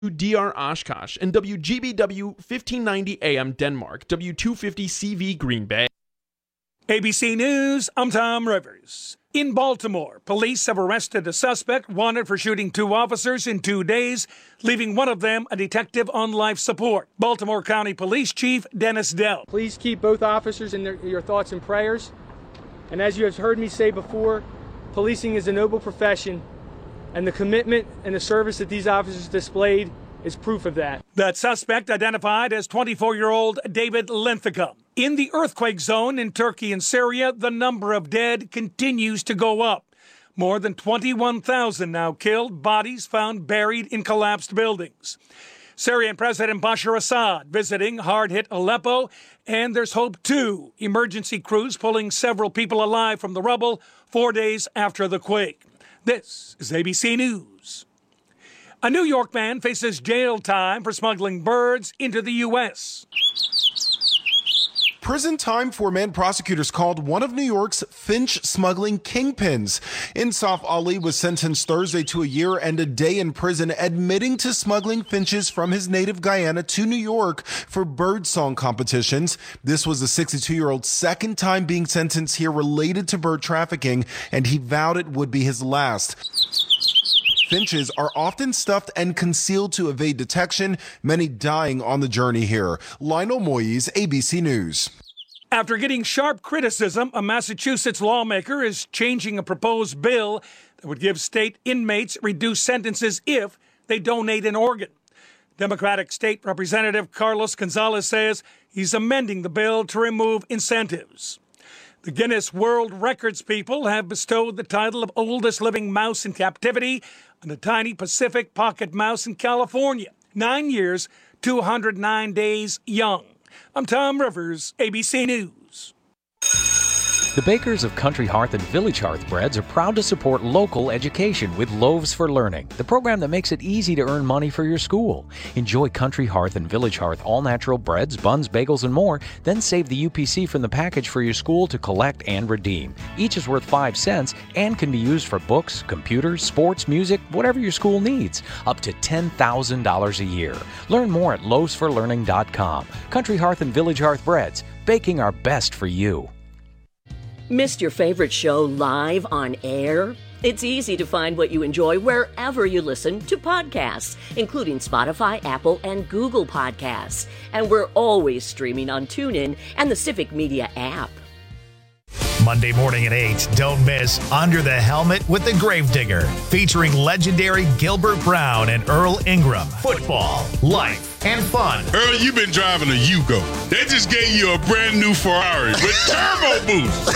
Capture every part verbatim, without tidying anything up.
D R Oshkosh, and W G B W fifteen ninety A M Denmark, W two fifty C V Green Bay. A B C News, I'm Tom Rivers. In Baltimore, police have arrested a suspect wanted for shooting two officers in two days, leaving one of them a detective on life support. Baltimore County Police Chief Dennis Dell. Please keep both officers in their, your thoughts and prayers. And as you have heard me say before, policing is a noble profession, and the commitment and the service that these officers displayed is proof of that. That suspect identified as twenty-four-year-old David Linthicum. In the earthquake zone in Turkey and Syria, the number of dead continues to go up. More than twenty-one thousand now killed, bodies found buried in collapsed buildings. Syrian President Bashar Assad visiting hard-hit Aleppo, and there's hope too. Emergency crews pulling several people alive from the rubble four days after the quake. This is A B C News. A New York man faces jail time for smuggling birds into the U S Prison time for a man prosecutors called one of New York's finch smuggling kingpins. Insaf Ali was sentenced Thursday to a year and a day in prison, admitting to smuggling finches from his native Guyana to New York for birdsong competitions. This was the sixty-two-year-old's second time being sentenced here related to bird trafficking, and he vowed it would be his last. Finches are often stuffed and concealed to evade detection, many dying on the journey here. Lionel Moyes, A B C News. After getting sharp criticism, a Massachusetts lawmaker is changing a proposed bill that would give state inmates reduced sentences if they donate an organ. Democratic State Representative Carlos Gonzalez says he's amending the bill to remove incentives. The Guinness World Records people have bestowed the title of oldest living mouse in captivity on a tiny Pacific pocket mouse in California. Nine years, two hundred nine days young. I'm Tom Rivers, A B C News. The bakers of Country Hearth and Village Hearth Breads are proud to support local education with Loaves for Learning, the program that makes it easy to earn money for your school. Enjoy Country Hearth and Village Hearth all-natural breads, buns, bagels, and more. Then save the U P C from the package for your school to collect and redeem. Each is worth five cents and can be used for books, computers, sports, music, whatever your school needs. Up to ten thousand dollars a year. Learn more at loaves for learning dot com. Country Hearth and Village Hearth Breads, baking our best for you. Missed your favorite show live on air? It's easy to find what you enjoy wherever you listen to podcasts, including Spotify, Apple, and Google Podcasts. And we're always streaming on TuneIn and the Civic Media app. Monday morning at eight, don't miss Under the Helmet with the Gravedigger, featuring legendary Gilbert Brown and Earl Ingram. Football, life, and fun. Earl, you've been driving a Yugo. They just gave you a brand new Ferrari with turbo boost.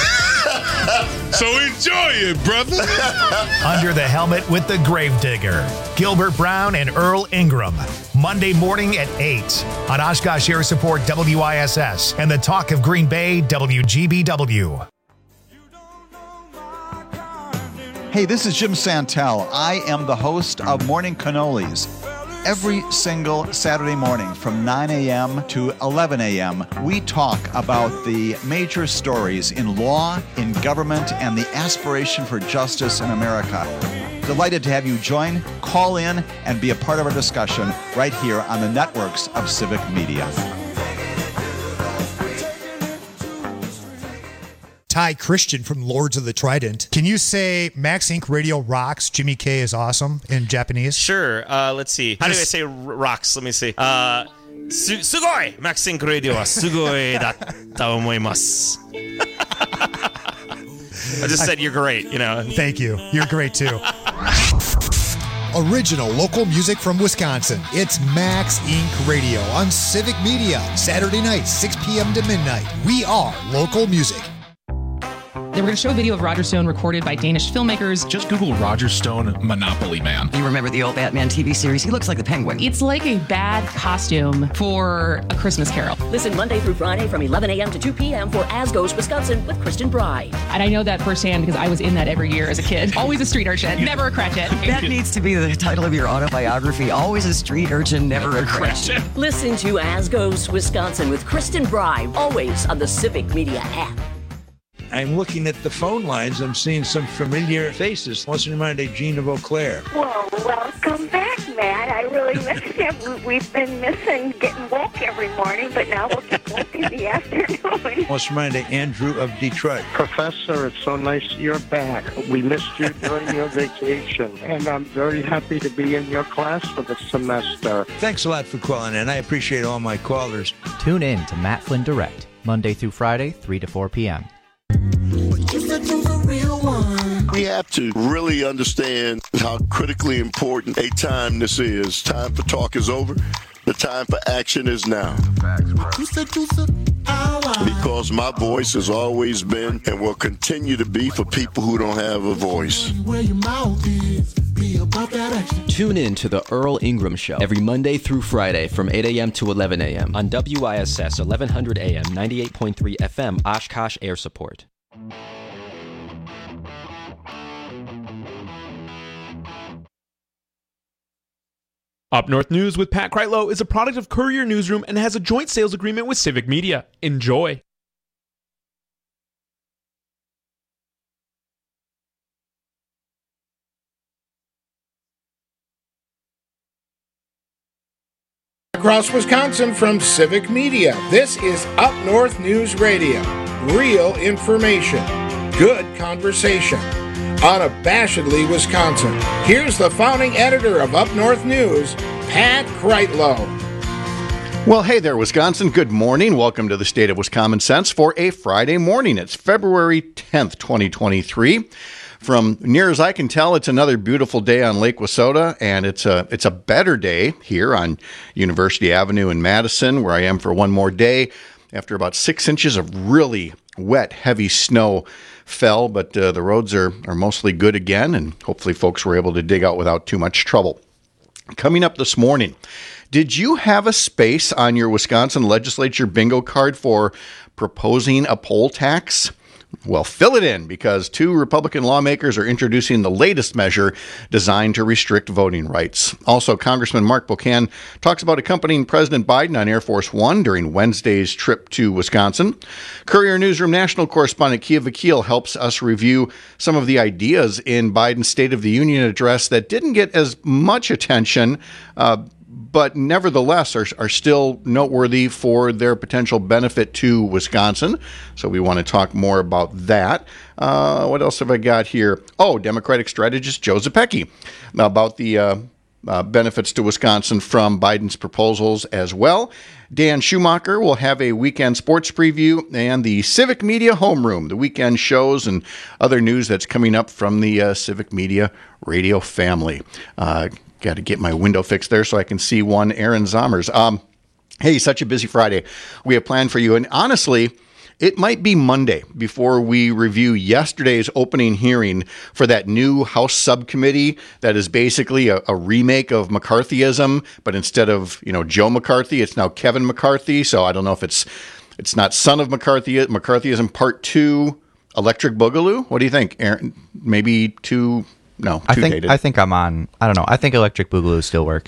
So enjoy it, brother. Under the Helmet with the Gravedigger, Gilbert Brown and Earl Ingram. Monday morning at eight on Oshkosh Air Support W I S S and the Talk of Green Bay W G B W. Hey, this is Jim Santel. I am the host of Morning Cannolis. Every single Saturday morning from nine a.m. to eleven a.m., we talk about the major stories in law, in government, and the aspiration for justice in America. Delighted to have you join, call in, and be a part of our discussion right here on the networks of Civic Media. Ty Christian from Lords of the Trident. Can you say Max Incorporated. Radio rocks, Jimmy K is awesome in Japanese? Sure. Uh, let's see. How Just, do I say r- rocks? Let me see. Uh, su- sugoi! Max Incorporated. Radio wa sugoi datta omoimasu. I just said you're great, you know. Thank you. You're great too. Original local music from Wisconsin. It's Max Incorporated. Radio on Civic Media. Saturday night, six p.m. to midnight. We are local music. They were going to show a video of Roger Stone recorded by Danish filmmakers. Just Google Roger Stone Monopoly Man. You remember the old Batman T V series? He looks like the Penguin. It's like a bad costume for A Christmas Carol. Listen Monday through Friday from eleven a.m. to two p.m. for As Goes Wisconsin with Kristen Bry. And I know that firsthand because I was in that every year as a kid. Always a street urchin, never a Cratchit. That needs to be the title of your autobiography. Always a street urchin, never a Cratchit. Listen to As Goes Wisconsin with Kristen Bry, always on the Civic Media app. I'm looking at the phone lines. I'm seeing some familiar faces. What's in mind, Jean of Eau Claire? Well, welcome back, Matt. I really miss him. We've been missing getting woke every morning, but now we'll get woke in the afternoon. Let's remind Andrew of Detroit. Professor, it's so nice you're back. We missed you during your vacation, and I'm very happy to be in your class for the semester. Thanks a lot for calling in. I appreciate all my callers. Tune in to Matt Flynn Direct, Monday through Friday, three to four p.m. We have to really understand how critically important a time this is. Time for talk is over. The time for action is now. Because my voice has always been and will continue to be for people who don't have a voice. Tune in to the Earl Ingram Show every Monday through Friday from eight a.m. to eleven a.m. on W I S S eleven hundred A M ninety-eight point three F M Oshkosh Air Support. Up North News with Pat Kreitlow is a product of Courier Newsroom and has a joint sales agreement with Civic Media. Enjoy. Across Wisconsin from Civic Media, this is Up North News Radio. Real information, good conversation. Unabashedly Wisconsin. Here's the founding editor of Up North News, Pat Kreitlow. Well, hey there, Wisconsin. Good morning. Welcome to the State of Wisconsin Sense for a Friday morning. It's February tenth, twenty twenty-three. From near as I can tell, it's another beautiful day on Lake Wissota, and it's a it's a better day here on University Avenue in Madison, where I am for one more day after about six inches of really wet, heavy snow fell, but uh, the roads are, are mostly good again, and hopefully folks were able to dig out without too much trouble. Coming up this morning, did you have a space on your Wisconsin legislature bingo card for proposing a poll tax? Well, fill it in, because two Republican lawmakers are introducing the latest measure designed to restrict voting rights. Also, Congressman Mark Pocan talks about accompanying President Biden on Air Force One during Wednesday's trip to Wisconsin. Courier Newsroom national correspondent Kia Vakil helps us review some of the ideas in Biden's State of the Union address that didn't get as much attention, uh, but nevertheless are, are still noteworthy for their potential benefit to Wisconsin. So we want to talk more about that. Uh, what else have I got here? Oh, Democratic strategist Joe Zepecki about the uh, uh, benefits to Wisconsin from Biden's proposals as well. Dan Schumacher will have a weekend sports preview, and the Civic Media Homeroom, the weekend shows and other news that's coming up from the uh, Civic Media radio family. Uh, Got to get my window fixed there so I can see one Aaron Zommers. Um, hey, such a busy Friday we have planned for you. And honestly, it might be Monday before we review yesterday's opening hearing for that new House subcommittee that is basically a, a remake of McCarthyism, but instead of, you know, Joe McCarthy, it's now Kevin McCarthy. So I don't know if it's it's not Son of McCarthy, McCarthyism Part Two, Electric Boogaloo. What do you think, Aaron? Maybe two... No, I think dated. I think I'm on. I don't know. I think Electric Boogaloo still works.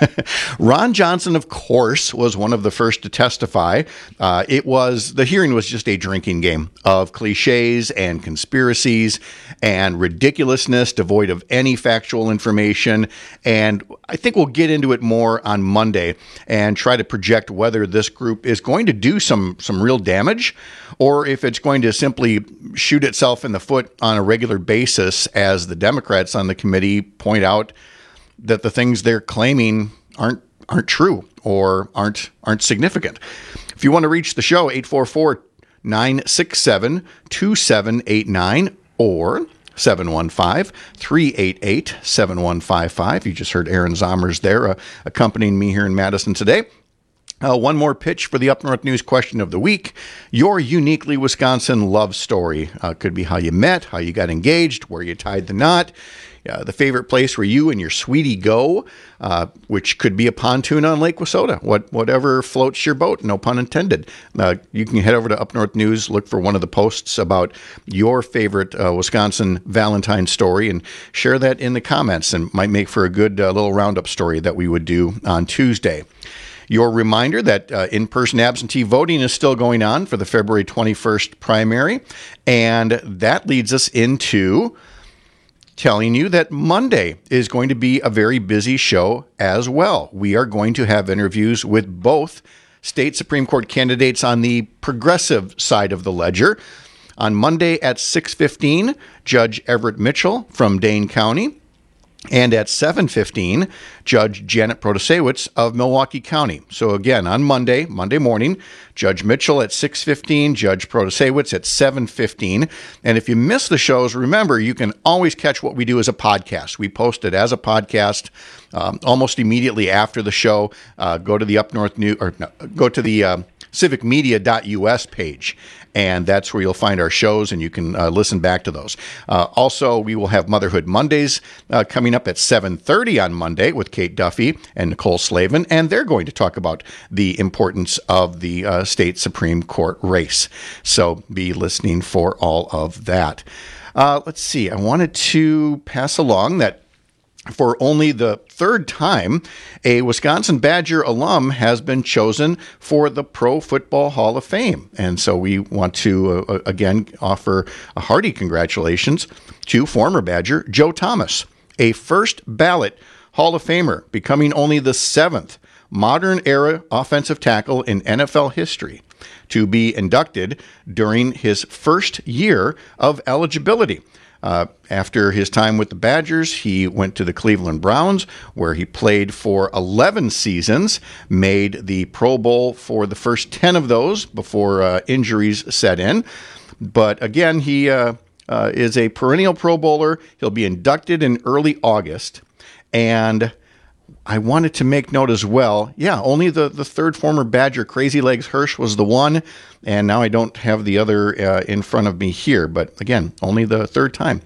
Ron Johnson, of course, was one of the first to testify. Uh, it was the hearing was just a drinking game of cliches and conspiracies and ridiculousness, devoid of any factual information. And I think we'll get into it more on Monday and try to project whether this group is going to do some some real damage, or if it's going to simply shoot itself in the foot on a regular basis as the Democrats on the committee point out that the things they're claiming aren't aren't true or aren't aren't significant. If you want to reach the show, eight four four, nine six seven, two seven eight nine or seven one five, three eight eight, seven one five five. You just heard Aaron Zommers there uh, accompanying me here in Madison today. Uh, one more pitch for the Up North News question of the week. Your uniquely Wisconsin love story. Uh, could be how you met, how you got engaged, where you tied the knot, uh, the favorite place where you and your sweetie go, uh, which could be a pontoon on Lake Wissota. What, whatever floats your boat, no pun intended. Uh, you can head over to Up North News, look for one of the posts about your favorite uh, Wisconsin Valentine story, and share that in the comments, and might make for a good uh, little roundup story that we would do on Tuesday. Your reminder that uh, in-person absentee voting is still going on for the February twenty-first primary, and that leads us into telling you that Monday is going to be a very busy show as well. We are going to have interviews with both state Supreme Court candidates on the progressive side of the ledger. On Monday at six fifteen, Judge Everett Mitchell from Dane County. And at seven fifteen, Judge Janet Protasewicz of Milwaukee County. So again, on Monday, Monday morning, Judge Mitchell at six fifteen, Judge Protasewicz at seven fifteen. And if you miss the shows, remember, you can always catch what we do as a podcast. We post it as a podcast um, almost immediately after the show. Uh, go to the Up North New or no, go to the uh, civic media dot U S page. And that's where you'll find our shows, and you can uh, listen back to those. Uh, also, we will have Motherhood Mondays uh, coming up at seven thirty on Monday with Kate Duffy and Nicole Slavin, and they're going to talk about the importance of the uh, state Supreme Court race. So be listening for all of that. Uh, let's see. I wanted to pass along that for only the third time, a Wisconsin Badger alum has been chosen for the Pro Football Hall of Fame. And so we want to, uh, again, offer a hearty congratulations to former Badger Joe Thomas, a first ballot Hall of Famer, becoming only the seventh modern-era offensive tackle in N F L history to be inducted during his first year of eligibility. Uh, after his time with the Badgers, he went to the Cleveland Browns, where he played for eleven seasons, made the Pro Bowl for the first ten of those before uh, injuries set in. But again, he uh, uh, is a perennial Pro Bowler. He'll be inducted in early August. And I wanted to make note as well, yeah, only the, the third former Badger, Crazy Legs Hirsch, was the one, and now I don't have the other uh, in front of me here, but again, only the third time.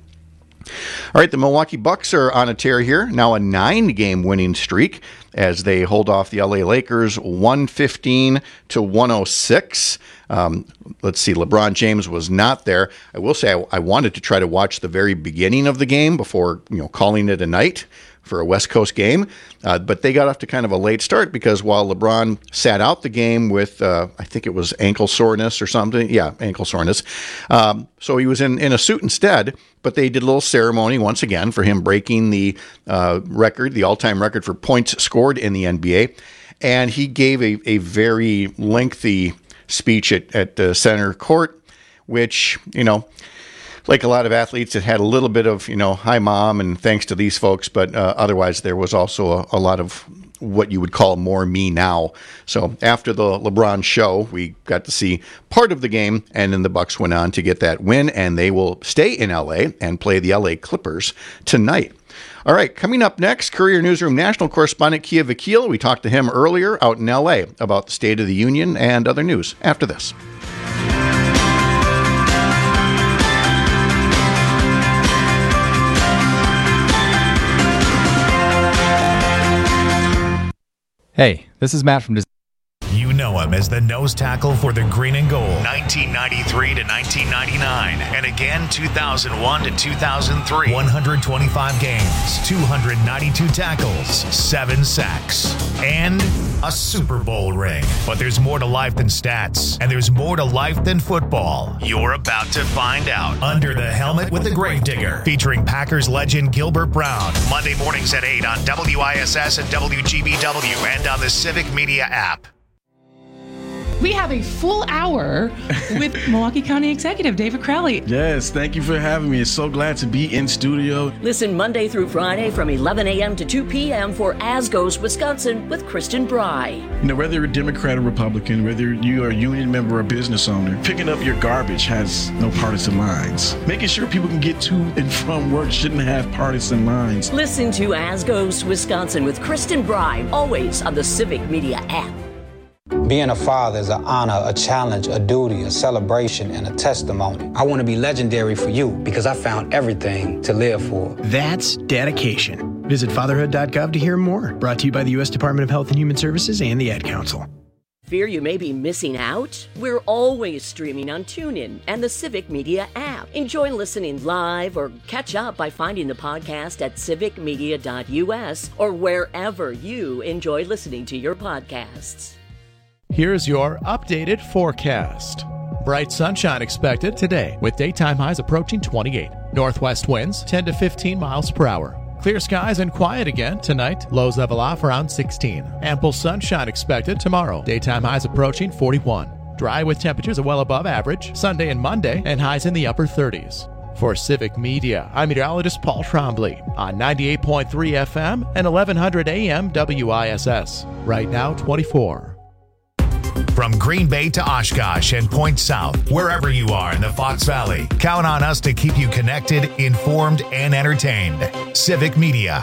All right, the Milwaukee Bucks are on a tear here, now a nine-game winning streak as they hold off the L A Lakers one fifteen to one oh six. Um, let's see, LeBron James was not there. I will say I, I wanted to try to watch the very beginning of the game before, you know, calling it a night for a West Coast game, uh, but they got off to kind of a late start because while LeBron sat out the game with, uh, I think it was ankle soreness or something, yeah, ankle soreness, um, so he was in, in a suit instead, but they did a little ceremony once again for him breaking the uh, record, the all-time record for points scored in the N B A, and he gave a, a very lengthy speech at, at the center court, which, you know, like a lot of athletes, it had a little bit of, you know, hi, Mom, and thanks to these folks. But uh, otherwise, there was also a, a lot of what you would call more me now. So after the LeBron show, we got to see part of the game, and then the Bucks went on to get that win, and they will stay in L A and play the L A Clippers tonight. All right, coming up next, Courier Newsroom national correspondent Kia Vakil. We talked to him earlier out in L A about the State of the Union and other news after this. Hey, this is Matt from Dis- You know him as the nose tackle for the Green and Gold. nineteen ninety-three to nineteen ninety-nine. And again, two thousand one to two thousand three. one hundred twenty-five games, two hundred ninety-two tackles, seven sacks, and a Super Bowl ring. But there's more to life than stats, and there's more to life than football. You're about to find out. Under the Helmet with the Gravedigger, featuring Packers legend Gilbert Brown. Monday mornings at eight on W I S S and W G B W and on the Civic Media app. We have a full hour with Milwaukee County Executive David Crowley. Yes, thank you for having me. It's so glad to be in studio. Listen Monday through Friday from eleven a.m. to two p.m. for As Goes Wisconsin with Kristen Bry. You know, whether you're a Democrat or Republican, whether you are a union member or a business owner, picking up your garbage has no partisan lines. Making sure people can get to and from work shouldn't have partisan lines. Listen to As Goes Wisconsin with Kristen Bry, always on the Civic Media app. Being a father is an honor, a challenge, a duty, a celebration, and a testimony. I want to be legendary for you because I found everything to live for. That's dedication. Visit fatherhood dot gov to hear more. Brought to you by the U S Department of Health and Human Services and the Ad Council. Fear you may be missing out? We're always streaming on TuneIn and the Civic Media app. Enjoy listening live or catch up by finding the podcast at civic media dot U S or wherever you enjoy listening to your podcasts. Here's your updated forecast. Bright sunshine expected today with daytime highs approaching twenty-eight. Northwest winds ten to fifteen miles per hour. Clear skies and quiet again tonight. Lows level off around sixteen. Ample sunshine expected tomorrow. Daytime highs approaching forty-one. Dry with temperatures well above average Sunday and Monday and highs in the upper thirties. For Civic Media, I'm meteorologist Paul Trombley on ninety-eight point three F M and eleven hundred A M W I S S. Right now, twenty-four. From Green Bay to Oshkosh and Point South, wherever you are in the Fox Valley, count on us to keep you connected, informed, and entertained. Civic Media.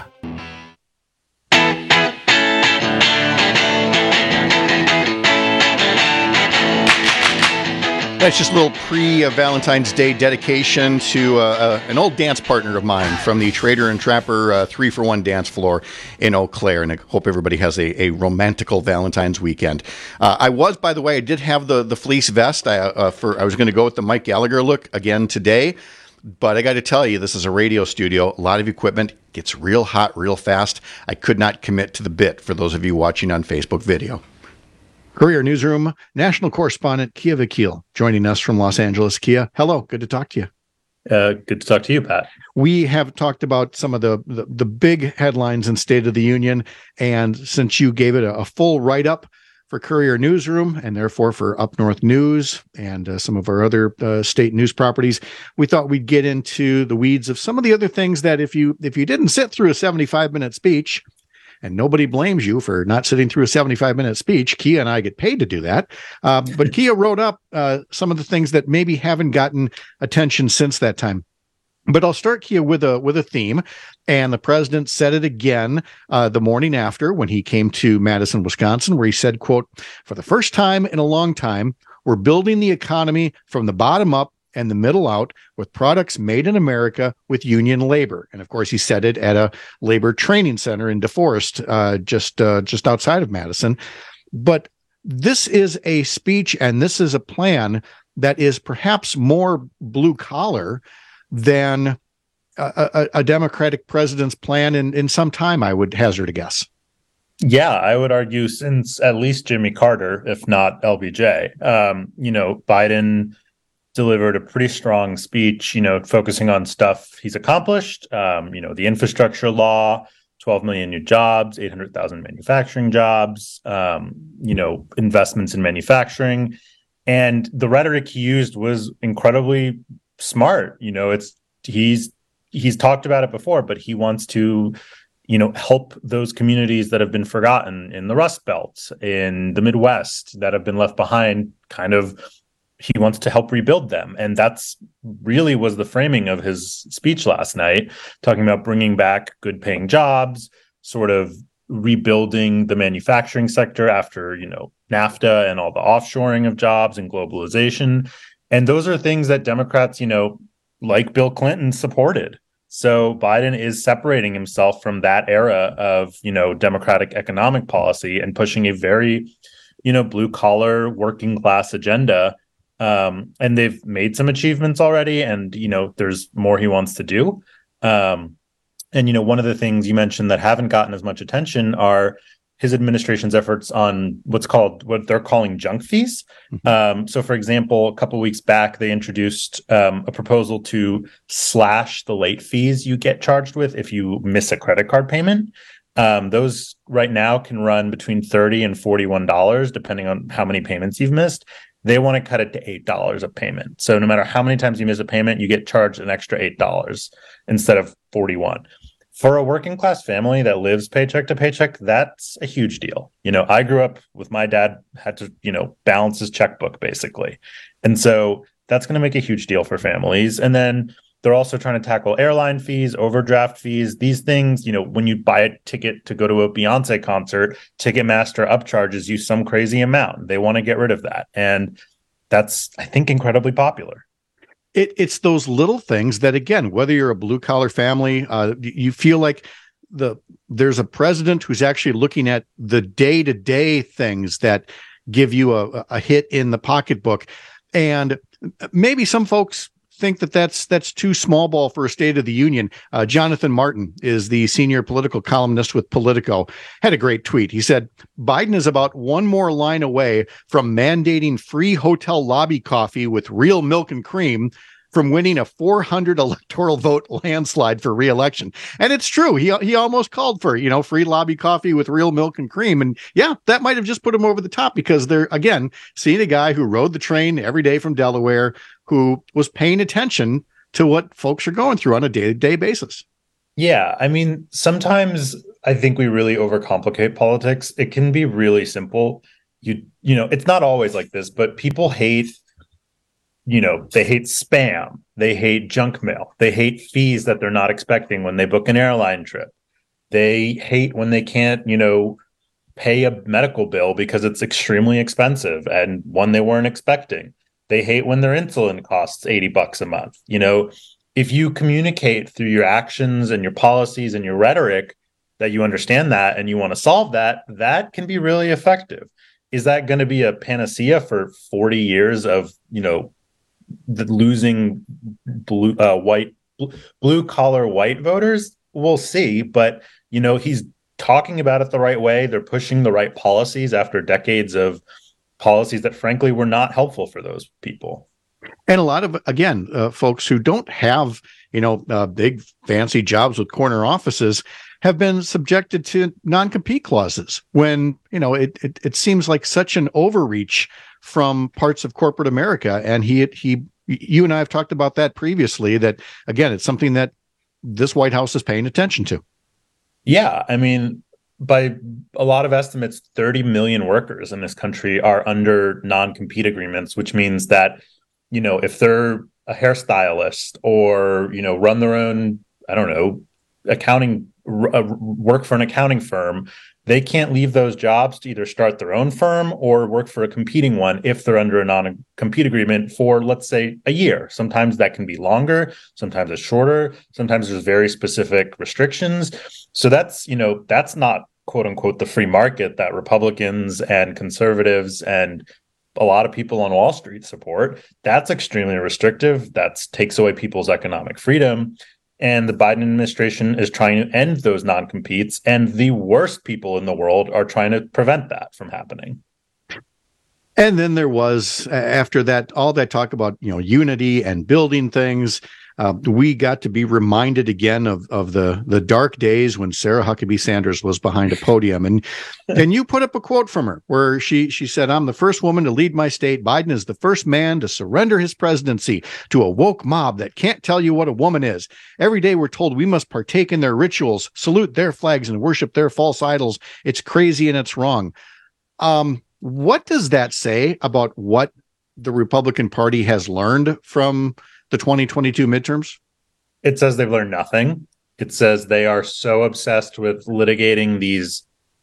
That's just a little pre-Valentine's Day dedication to uh, uh, an old dance partner of mine from the Trader and Trapper uh, three for one dance floor in Eau Claire, and I hope everybody has a, a romantical Valentine's weekend. Uh, I was, by the way, I did have the, the fleece vest. I, uh, for I was going to go with the Mike Gallagher look again today, but I got to tell you, this is a radio studio. A lot of equipment gets real hot real fast. I could not commit to the bit for those of you watching on Facebook video. Courier Newsroom national correspondent Kia Vakil joining us from Los Angeles. Kia, hello. Good to talk to you. Uh, good to talk to you, Pat. We have talked about some of the, the, the big headlines in State of the Union, and since you gave it a, a full write-up for Courier Newsroom and therefore for Up North News and uh, some of our other uh, state news properties, we thought we'd get into the weeds of some of the other things that if you if you didn't sit through a seventy-five minute speech, and nobody blames you for not sitting through a seventy-five minute speech. Kia and I get paid to do that. Uh, but Kia wrote up uh, some of the things that maybe haven't gotten attention since that time. But I'll start, Kia, with a with a theme. And the president said it again uh, the morning after when he came to Madison, Wisconsin, where he said, quote, "For the first time in a long time, we're building the economy from the bottom up and the middle out with products made in America with union labor." And of course, he said it at a labor training center in DeForest, uh, just uh, just outside of Madison. But this is a speech and this is a plan that is perhaps more blue collar than a, a, a Democratic president's plan in, in some time, I would hazard a guess. Yeah, I would argue since at least Jimmy Carter, if not L B J. Um, you know, Biden delivered a pretty strong speech, you know, focusing on stuff he's accomplished, um, you know, the infrastructure law, twelve million new jobs, eight hundred thousand manufacturing jobs, um, you know, investments in manufacturing. And the rhetoric he used was incredibly smart. You know, it's he's he's talked about it before, but he wants to, you know, help those communities that have been forgotten in the Rust Belt, in the Midwest, that have been left behind, kind of. He wants to help rebuild them. And that's really was the framing of his speech last night, talking about bringing back good paying jobs, sort of rebuilding the manufacturing sector after, you know, NAFTA and all the offshoring of jobs and globalization. And those are things that Democrats, you know, like Bill Clinton supported. So Biden is separating himself from that era of, you know, Democratic economic policy and pushing a very, you know, blue collar working class agenda. Um, and they've made some achievements already, and, you know, there's more he wants to do. Um, and, you know, one of the things you mentioned that haven't gotten as much attention are his administration's efforts on what's called, what they're calling junk fees. Mm-hmm. Um, so, for example, a couple of weeks back, they introduced um, a proposal to slash the late fees you get charged with if you miss a credit card payment. Um, those right now can run between thirty dollars and forty-one dollars, depending on how many payments you've missed. They want to cut it to eight dollars a payment. So no matter how many times you miss a payment, you get charged an extra eight dollars instead of forty-one dollars. For a working class family that lives paycheck to paycheck, that's a huge deal. You know, I grew up with my dad had to, you know, balance his checkbook basically. And so that's going to make a huge deal for families. And then they're also trying to tackle airline fees, overdraft fees, these things. You know, when you buy a ticket to go to a Beyonce concert, Ticketmaster upcharges you some crazy amount. They want to get rid of that. And that's, I think, incredibly popular. It, it's those little things that, again, whether you're a blue collar family, uh, you feel like the there's a president who's actually looking at the day to day things that give you a, a hit in the pocketbook. And maybe some folks think that that's that's too small ball for a State of the Union. Uh, Jonathan Martin is the senior political columnist with Politico, had a great tweet. He said, Biden is about one more line away from mandating free hotel lobby coffee with real milk and cream from winning a four hundred electoral vote landslide for re-election. And it's true. He he almost called for, you know, free lobby coffee with real milk and cream. And yeah, that might have just put him over the top because they're, again, seeing a guy who rode the train every day from Delaware, who was paying attention to what folks are going through on a day-to-day basis. Yeah, I mean, sometimes I think we really overcomplicate politics. It can be really simple. You you know, it's not always like this, but people hate, you know, they hate spam. They hate junk mail. They hate fees that they're not expecting when they book an airline trip. They hate when they can't, you know, pay a medical bill because it's extremely expensive and one they weren't expecting. They hate when their insulin costs eighty bucks a month. You know, if you communicate through your actions and your policies and your rhetoric that you understand that and you want to solve that, that can be really effective. Is that going to be a panacea for forty years of, you know, the losing blue, uh, white, blue collar white voters? We'll see. But, you know, he's talking about it the right way. They're pushing the right policies after decades of policies that, frankly, were not helpful for those people. And a lot of, again, uh, folks who don't have, you know, uh, big fancy jobs with corner offices have been subjected to non-compete clauses when, you know, it, it it seems like such an overreach from parts of corporate America. And he, he, you and I have talked about that previously, that, again, it's something that this White House is paying attention to. Yeah. I mean, by a lot of estimates, thirty million workers in this country are under non-compete agreements, which means that, you know, if they're a hairstylist or, you know, run their own, I don't know, accounting, uh, work for an accounting firm, they can't leave those jobs to either start their own firm or work for a competing one if they're under a non-compete agreement for, let's say, a year. Sometimes that can be longer, sometimes it's shorter, sometimes there's very specific restrictions. So that's, you know, that's not, quote unquote, the free market that Republicans and conservatives and a lot of people on Wall Street support. That's extremely restrictive. That takes away people's economic freedom. And the Biden administration is trying to end those non-competes. And the worst people in the world are trying to prevent that from happening. And then there was, after that, all that talk about, you know, unity and building things. Uh, we got to be reminded again of of the the dark days when Sarah Huckabee Sanders was behind a podium, and and you put up a quote from her where she she said, "I'm the first woman to lead my state. Biden is the first man to surrender his presidency to a woke mob that can't tell you what a woman is. Every day we're told we must partake in their rituals, salute their flags, and worship their false idols. It's crazy and it's wrong." Um, what does that say about what the Republican Party has learned from the twenty twenty-two midterms? It says they've learned nothing. It says they are so obsessed with litigating these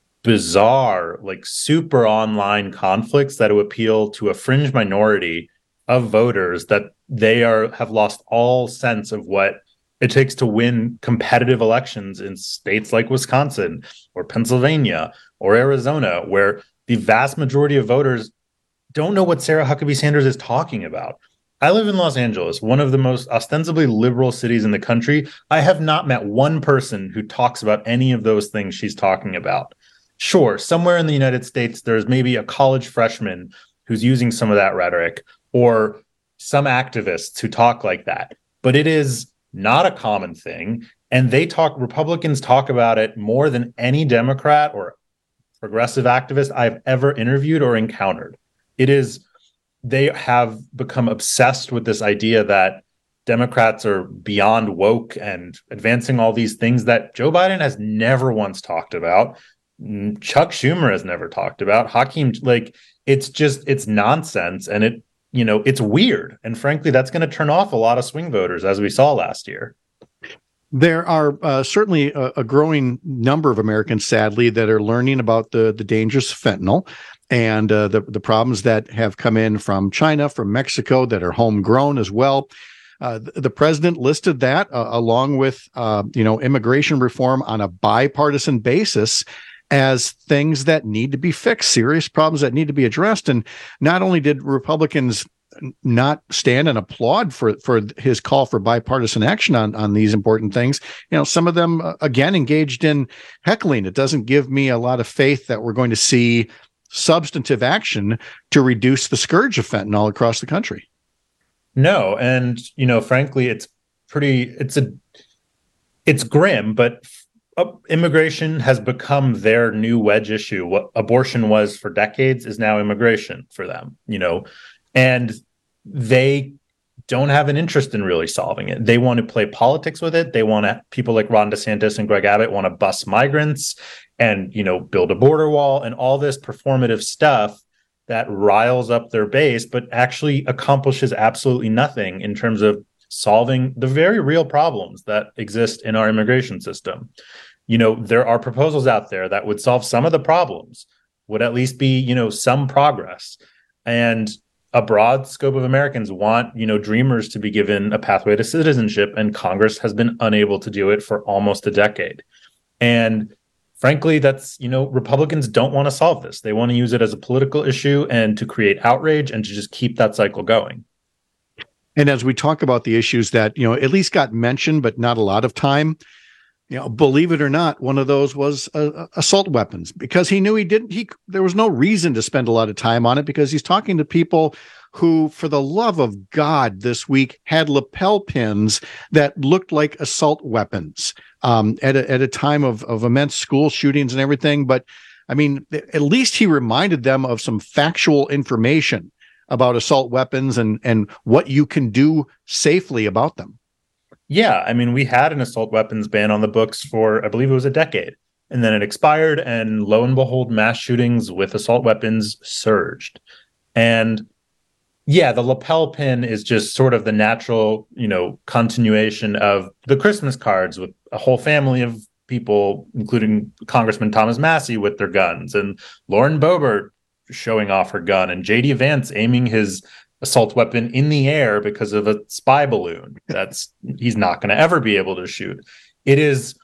bizarre, like super online conflicts that will appeal to a fringe minority of voters that they are have lost all sense of what it takes to win competitive elections in states like Wisconsin or Pennsylvania or Arizona, where the vast majority of voters don't know what Sarah Huckabee Sanders is talking about. I live in Los Angeles, one of the most ostensibly liberal cities in the country. I have not met one person who talks about any of those things she's talking about. Sure, somewhere in the United States, there's maybe a college freshman who's using some of that rhetoric, or some activists who talk like that. But it is not a common thing. And they talk, Republicans talk about it more than any Democrat or progressive activist I've ever interviewed or encountered. It is, they have become obsessed with this idea that Democrats are beyond woke and advancing all these things that Joe Biden has never once talked about. Chuck Schumer has never talked about. Hakeem, like, it's just, it's nonsense. And it, you know, it's weird. And frankly, that's going to turn off a lot of swing voters, as we saw last year. There are uh, certainly a, a growing number of Americans, sadly, that are learning about the, the dangers of fentanyl and uh, the, the problems that have come in from China, from Mexico, that are homegrown as well. Uh, the, the president listed that uh, along with, uh, you know, immigration reform on a bipartisan basis as things that need to be fixed, serious problems that need to be addressed. And not only did Republicans not stand and applaud for, for his call for bipartisan action on, on these important things, you know, some of them, uh, again, engaged in heckling. It doesn't give me a lot of faith that we're going to see substantive action to reduce the scourge of fentanyl across the country. No, and you know, frankly, it's pretty. It's a, it's grim, but uh, immigration has become their new wedge issue. What abortion was for decades is now immigration for them. You know, and they don't have an interest in really solving it. They want to play politics with it. They want to, people like Ron DeSantis and Greg Abbott want to bus migrants and, you know, build a border wall and all this performative stuff that riles up their base, but actually accomplishes absolutely nothing in terms of solving the very real problems that exist in our immigration system. You know, there are proposals out there that would solve some of the problems, would at least be, you know, some progress. And a broad scope of Americans want, you know, dreamers to be given a pathway to citizenship, and Congress has been unable to do it for almost a decade. And frankly, that's, you know, Republicans don't want to solve this. They want to use it as a political issue and to create outrage and to just keep that cycle going. And as we talk about the issues that, you know, at least got mentioned, but not a lot of time, you know, believe it or not, one of those was uh, assault weapons, because he knew he didn't, he, there was no reason to spend a lot of time on it, because he's talking to people who, for the love of God, this week had lapel pins that looked like assault weapons um, at a, at a time of, of immense school shootings and everything. But I mean, at least he reminded them of some factual information about assault weapons and, and what you can do safely about them. Yeah, I mean, we had an assault weapons ban on the books for, I believe it was a decade, and then it expired, and lo and behold, mass shootings with assault weapons surged. And yeah, the lapel pin is just sort of the natural, you know, continuation of the Christmas cards with a whole family of people, including Congressman Thomas Massie with their guns, and Lauren Boebert showing off her gun, and J D Vance aiming his assault weapon in the air because of a spy balloon. That's, he's not going to ever be able to shoot. It is,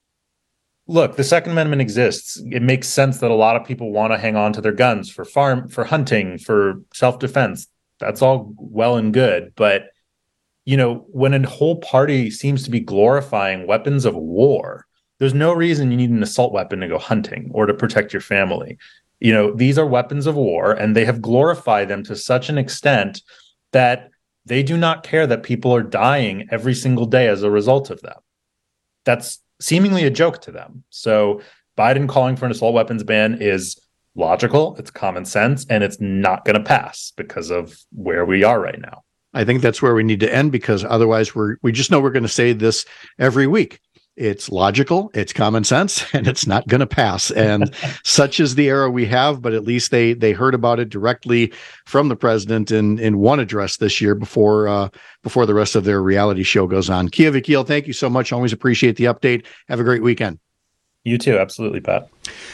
look, the Second Amendment exists. It makes sense that a lot of people want to hang on to their guns for farm, for hunting, for self-defense. That's all well and good. But, you know, when a whole party seems to be glorifying weapons of war, there's no reason you need an assault weapon to go hunting or to protect your family. You know, these are weapons of war, and they have glorified them to such an extent that they do not care that people are dying every single day as a result of them. That's seemingly a joke to them. So Biden calling for an assault weapons ban is logical, it's common sense, and it's not going to pass because of where we are right now. I think that's where we need to end, because otherwise we're, we just know we're going to say this every week. It's logical, it's common sense, and it's not going to pass. And such is the era we have, but at least they they heard about it directly from the president in, in one address this year before uh, before the rest of their reality show goes on. Kia Vakil, thank you so much. Always appreciate the update. Have a great weekend. You too. Absolutely, Pat.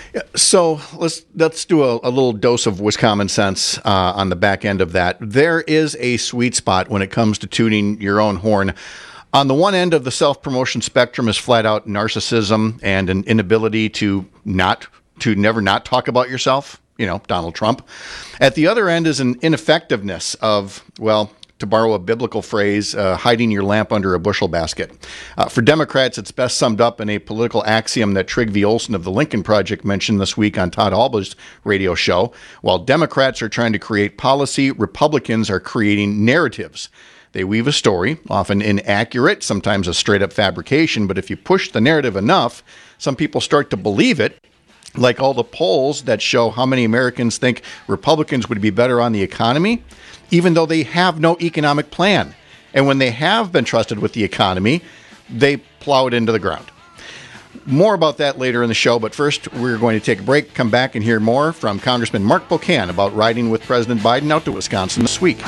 So let's let's do a, a little dose of Wisconsin sense uh, on the back end of that. There is a sweet spot when it comes to tooting your own horn. On the one end of the self-promotion spectrum is flat out narcissism and an inability to not to never not talk about yourself, you know, Donald Trump. At the other end is an ineffectiveness of, well, to borrow a biblical phrase, uh, hiding your lamp under a bushel basket. Uh, for Democrats, it's best summed up in a political axiom that Trygve Olsen of the Lincoln Project mentioned this week on Todd Alba's radio show. While Democrats are trying to create policy, Republicans are creating narratives. They weave a story, often inaccurate, sometimes a straight-up fabrication, but if you push the narrative enough, some people start to believe it, like all the polls that show how many Americans think Republicans would be better on the economy, even though they have no economic plan. And when they have been trusted with the economy, they plow it into the ground. More about that later in the show, but first we're going to take a break, come back and hear more from Congressman Mark Pocan about riding with President Biden out to Wisconsin this week.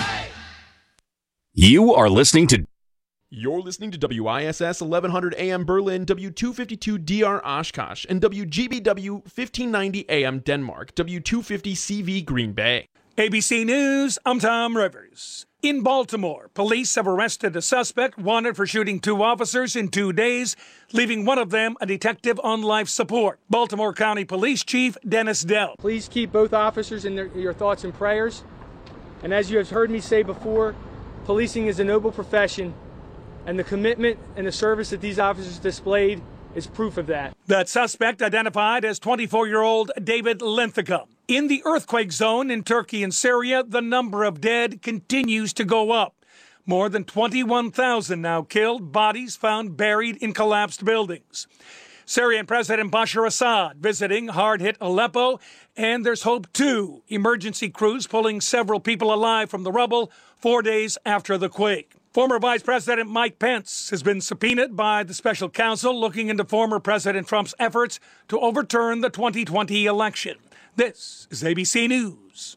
You are listening to... You're listening to W I S S eleven hundred A M Berlin, W two fifty-two D R Oshkosh, and W G B W fifteen ninety A M Denmark, W two fifty C V Green Bay. A B C News, I'm Tom Rivers. In Baltimore, police have arrested a suspect wanted for shooting two officers in two days, leaving one of them a detective on life support. Baltimore County Police Chief Dennis Dell. Please keep both officers in their, your thoughts and prayers. And as you have heard me say before, policing is a noble profession, and the commitment and the service that these officers displayed is proof of that. That suspect identified as twenty-four-year-old David Linthicum. In the earthquake zone in Turkey and Syria, the number of dead continues to go up. More than twenty-one thousand now killed, bodies found buried in collapsed buildings. Syrian President Bashar Assad visiting hard-hit Aleppo, and there's hope too. Emergency crews pulling several people alive from the rubble four days after the quake. Former Vice President Mike Pence has been subpoenaed by the special counsel looking into former President Trump's efforts to overturn the twenty twenty election. This is A B C News.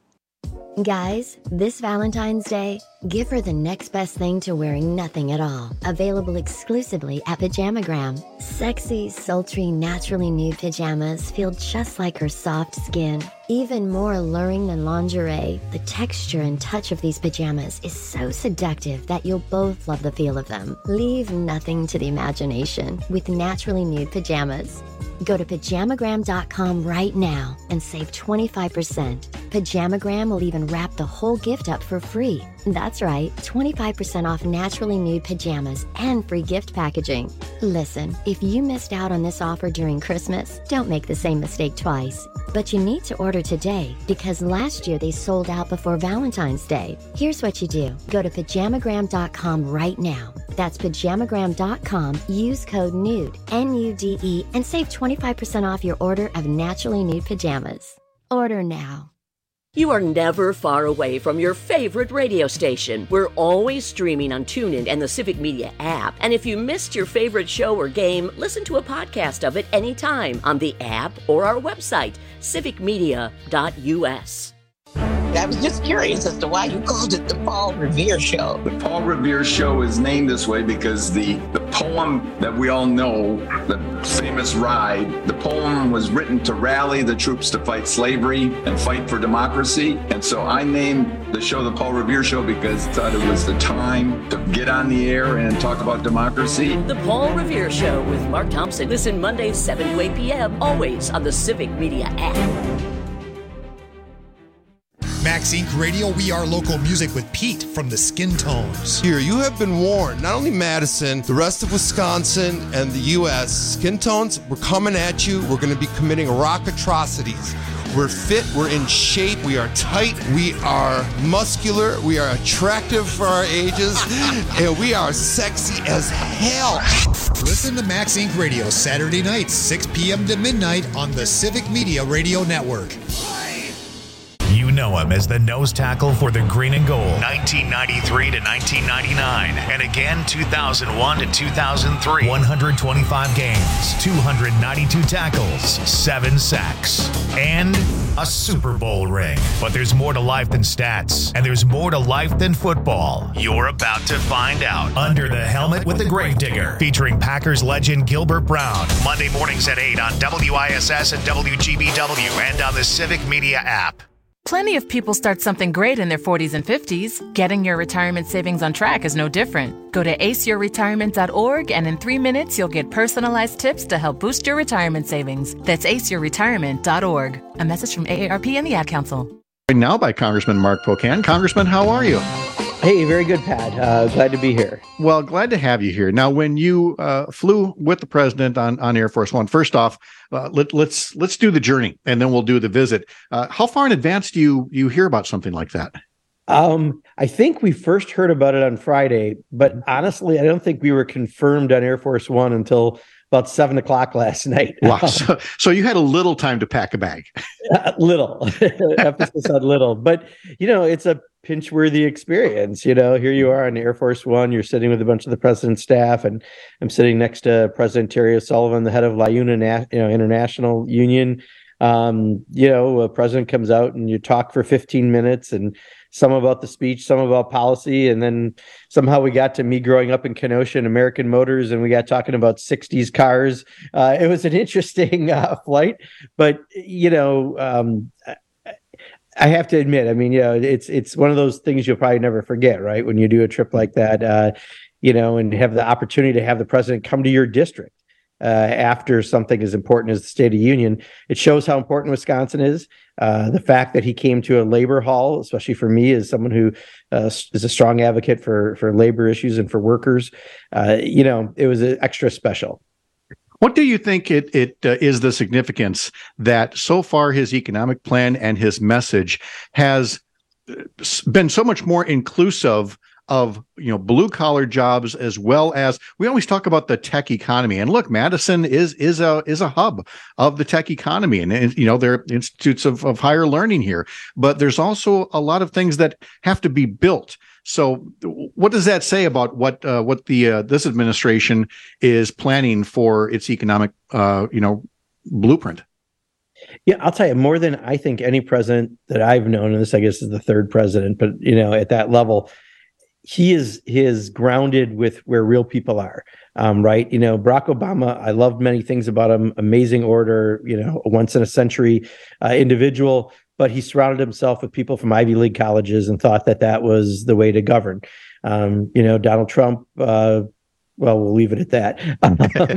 Guys, this Valentine's Day, give her the next best thing to wearing nothing at all. Available exclusively at Pajamagram. Sexy, sultry, naturally nude pajamas feel just like her soft skin. Even more alluring than lingerie, the texture and touch of these pajamas is so seductive that you'll both love the feel of them. Leave nothing to the imagination with naturally nude pajamas. Go to pajamagram dot com right now and save twenty-five percent. Pajamagram will even wrap the whole gift up for free. That's right, twenty-five percent off naturally nude pajamas and free gift packaging. Listen, if you missed out on this offer during Christmas, don't make the same mistake twice. But you need to order today because last year they sold out before Valentine's Day. Here's what you do. Go to pajamagram dot com right now. That's pajamagram dot com. Use code NUDE, N U D E, and save twenty-five percent off your order of naturally nude pajamas. Order now. You are never far away from your favorite radio station. We're always streaming on TuneIn and the Civic Media app. And if you missed your favorite show or game, listen to a podcast of it anytime on the app or our website, civic media dot U S. I was just curious as to why you called it the Paul Revere Show. The Paul Revere Show is named this way because the, the poem that we all know, the famous Ride, the poem was written to rally the troops to fight slavery and fight for democracy. And so I named the show the Paul Revere Show because I thought it was the time to get on the air and talk about democracy. The Paul Revere Show with Mark Thompson. Listen Mondays seven to eight p.m. always on the Civic Media app. Max Incorporated. Radio, we are local music with Pete from the Skin Tones. Here, you have been warned. Not only Madison, the rest of Wisconsin and the U S Skin Tones, we're coming at you. We're going to be committing rock atrocities. We're fit, we're in shape, we are tight, we are muscular, we are attractive for our ages, and we are sexy as hell. Listen to Max Incorporated. Radio Saturday nights, six p.m. to midnight on the Civic Media Radio Network. You know him as the nose tackle for the Green and Gold, nineteen ninety-three to nineteen ninety-nine, and again two thousand one to two thousand three. one hundred twenty-five games, two hundred ninety-two tackles, seven sacks, and a Super Bowl ring. But there's more to life than stats, and there's more to life than football. You're about to find out. Under the Helmet with the Gravedigger, featuring Packers legend Gilbert Brown. Monday mornings at eight on W I S S and W G B W and on the Civic Media app. Plenty of people start something great in their forties and fifties. Getting your retirement savings on track is no different. Go to ace your retirement dot org and in three minutes you'll get personalized tips to help boost your retirement savings. That's ace your retirement dot org. A message from A A R P and the Ad Council. Now by Congressman Mark Pocan. Congressman, how are you? Hey, very good, Pat. Uh, glad to be here. Well, glad to have you here. Now, when you uh, flew with the president on, on Air Force One, first off, uh, let, let's let's do the journey, and then we'll do the visit. Uh, how far in advance do you you hear about something like that? Um, I think we first heard about it on Friday, but honestly, I don't think we were confirmed on Air Force One until about seven o'clock last night. Wow! So, so you had a little time to pack a bag. Uh, little, emphasis on little, but you know, it's a pinch-worthy experience. You know, here you are on Air Force One. You're sitting with a bunch of the president's staff, and I'm sitting next to President Terry O'Sullivan, the head of LIUNA, Na- you know, International Union. Um, you know, a president comes out and you talk for fifteen minutes, and some about the speech, some about policy, and then somehow we got to me growing up in Kenosha and American Motors, and we got talking about sixties cars. Uh, it was an interesting uh, flight, but you know. Um, I have to admit, I mean, you know, it's it's one of those things you'll probably never forget, right? When you do a trip like that, uh, you know, and have the opportunity to have the president come to your district uh, after something as important as the State of the Union. It shows how important Wisconsin is. Uh, the fact that he came to a labor hall, especially for me as someone who uh, is a strong advocate for, for labor issues and for workers, uh, you know, it was extra special. What do you think it, it uh, is the significance that so far his economic plan and his message has been so much more inclusive of, you know, blue collar jobs, as well as we always talk about the tech economy. And look, Madison is is a is a hub of the tech economy, and, and you know, there are institutes of, of higher learning here. But there's also a lot of things that have to be built. So, what does that say about what uh, what the uh, this administration is planning for its economic, uh, you know, blueprint? Yeah, I'll tell you, more than I think any president that I've known, and this I guess is the third president, but you know, at that level, he is he is grounded with where real people are. Um, right. You know, Barack Obama, I loved many things about him, amazing orator, you know, a once in a century uh, individual, but he surrounded himself with people from Ivy League colleges and thought that that was the way to govern. Um, you know, Donald Trump, uh, well, we'll leave it at that. Um,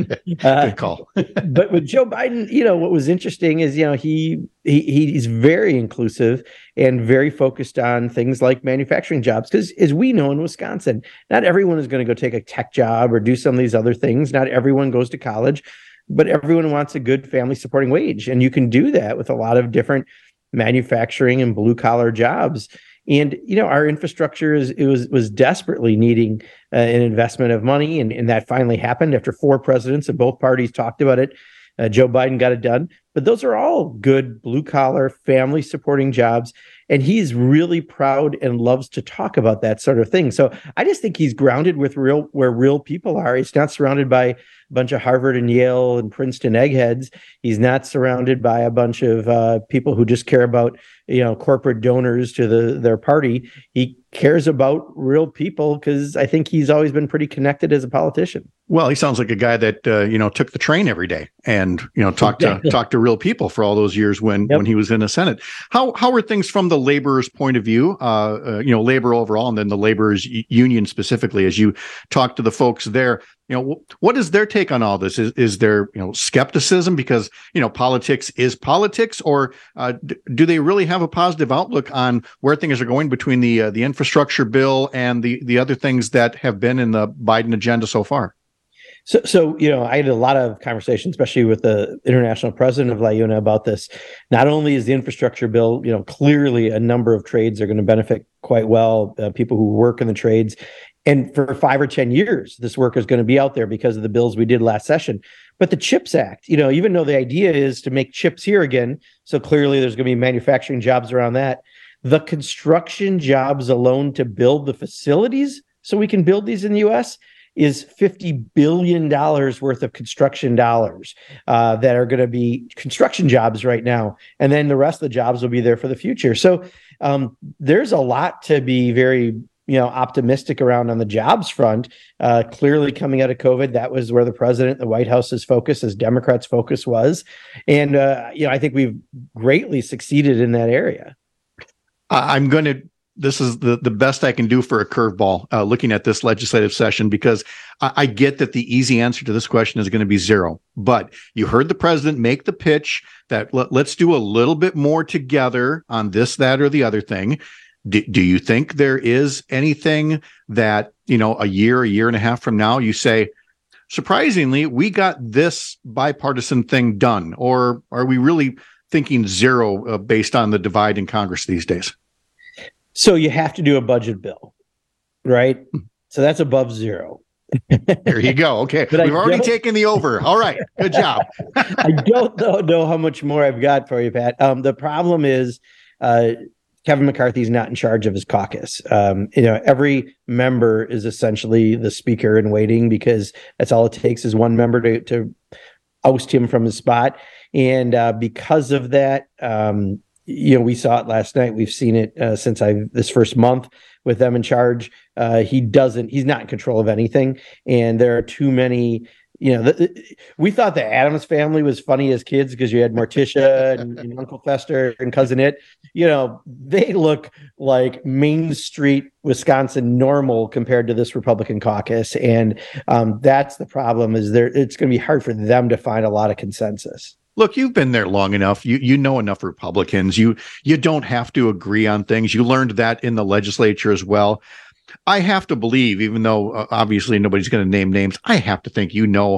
uh, Good call. But with Joe Biden, you know, what was interesting is, you know, he, he he's very inclusive and very focused on things like manufacturing jobs. Because as we know in Wisconsin, not everyone is going to go take a tech job or do some of these other things. Not everyone goes to college, but everyone wants a good family supporting wage. And you can do that with a lot of different manufacturing and blue collar jobs. And, you know, our infrastructure is it was was desperately needing uh, an investment of money. And, and that finally happened after four presidents and both parties talked about it. Uh, Joe Biden got it done. But those are all good blue collar family supporting jobs. And he's really proud and loves to talk about that sort of thing. So I just think he's grounded with real where real people are. He's not surrounded by a bunch of Harvard and Yale and Princeton eggheads. He's not surrounded by a bunch of uh, people who just care about, you know, corporate donors to the their party. He cares about real people because I think he's always been pretty connected as a politician. Well, he sounds like a guy that uh, you know took the train every day and you know talked to talked to real people for all those years when yep. when he was in the Senate. How how are things from the laborers' point of view? Uh, uh, you know, labor overall, and then the laborers' union specifically. As you talk to the folks there, you know, what is their take on all this? Is is there you know skepticism because you know politics is politics, or uh, d- do they really have a positive outlook on where things are going between the uh, the infrastructure bill and the the other things that have been in the Biden agenda so far? So, so you know, I had a lot of conversations, especially with the international president of LIUNA about this. Not only is the infrastructure bill, you know, clearly a number of trades are going to benefit quite well, uh, people who work in the trades. And for five or ten years, this work is going to be out there because of the bills we did last session. But the CHIPS Act, you know, even though the idea is to make chips here again, so clearly there's going to be manufacturing jobs around that. The construction jobs alone to build the facilities so we can build these in the U S is fifty billion dollars worth of construction dollars uh, that are going to be construction jobs right now. And then the rest of the jobs will be there for the future. So um, there's a lot to be very, you know, optimistic around on the jobs front. Uh, clearly coming out of COVID, that was where the president, the White House's focus, as Democrats' focus was. And, uh, you know, I think we've greatly succeeded in that area. I'm going to This is the, the best I can do for a curveball uh, looking at this legislative session, because I, I get that the easy answer to this question is going to be zero. But you heard the president make the pitch that let, let's do a little bit more together on this, that, or the other thing. Do, do you think there is anything that, you know, a year, a year and a half from now, you say, surprisingly, we got this bipartisan thing done? Or are we really thinking zero uh, based on the divide in Congress these days? So you have to do a budget bill, right? So that's above zero. There you go. Okay. But We've I already don't- taken the over. All right. Good job. I don't know, know how much more I've got for you, Pat. Um, the problem is uh, Kevin McCarthy's not in charge of his caucus. Um, you know, every member is essentially the speaker in waiting, because that's all it takes is one member to, to oust him from his spot. And uh, because of that, um, you know, we saw it last night. We've seen it uh, since I this first month with them in charge. Uh, he doesn't. He's not in control of anything, and there are too many. You know, the, the, we thought the Addams Family was funny as kids because you had Morticia and, and Uncle Fester and Cousin It. You know, they look like Main Street, Wisconsin normal compared to this Republican caucus, and um, that's the problem. Is there? It's going to be hard for them to find a lot of consensus. Look, you've been there long enough. You you know enough Republicans. You you don't have to agree on things. You learned that in the legislature as well. I have to believe, even though uh, obviously nobody's going to name names, I have to think you know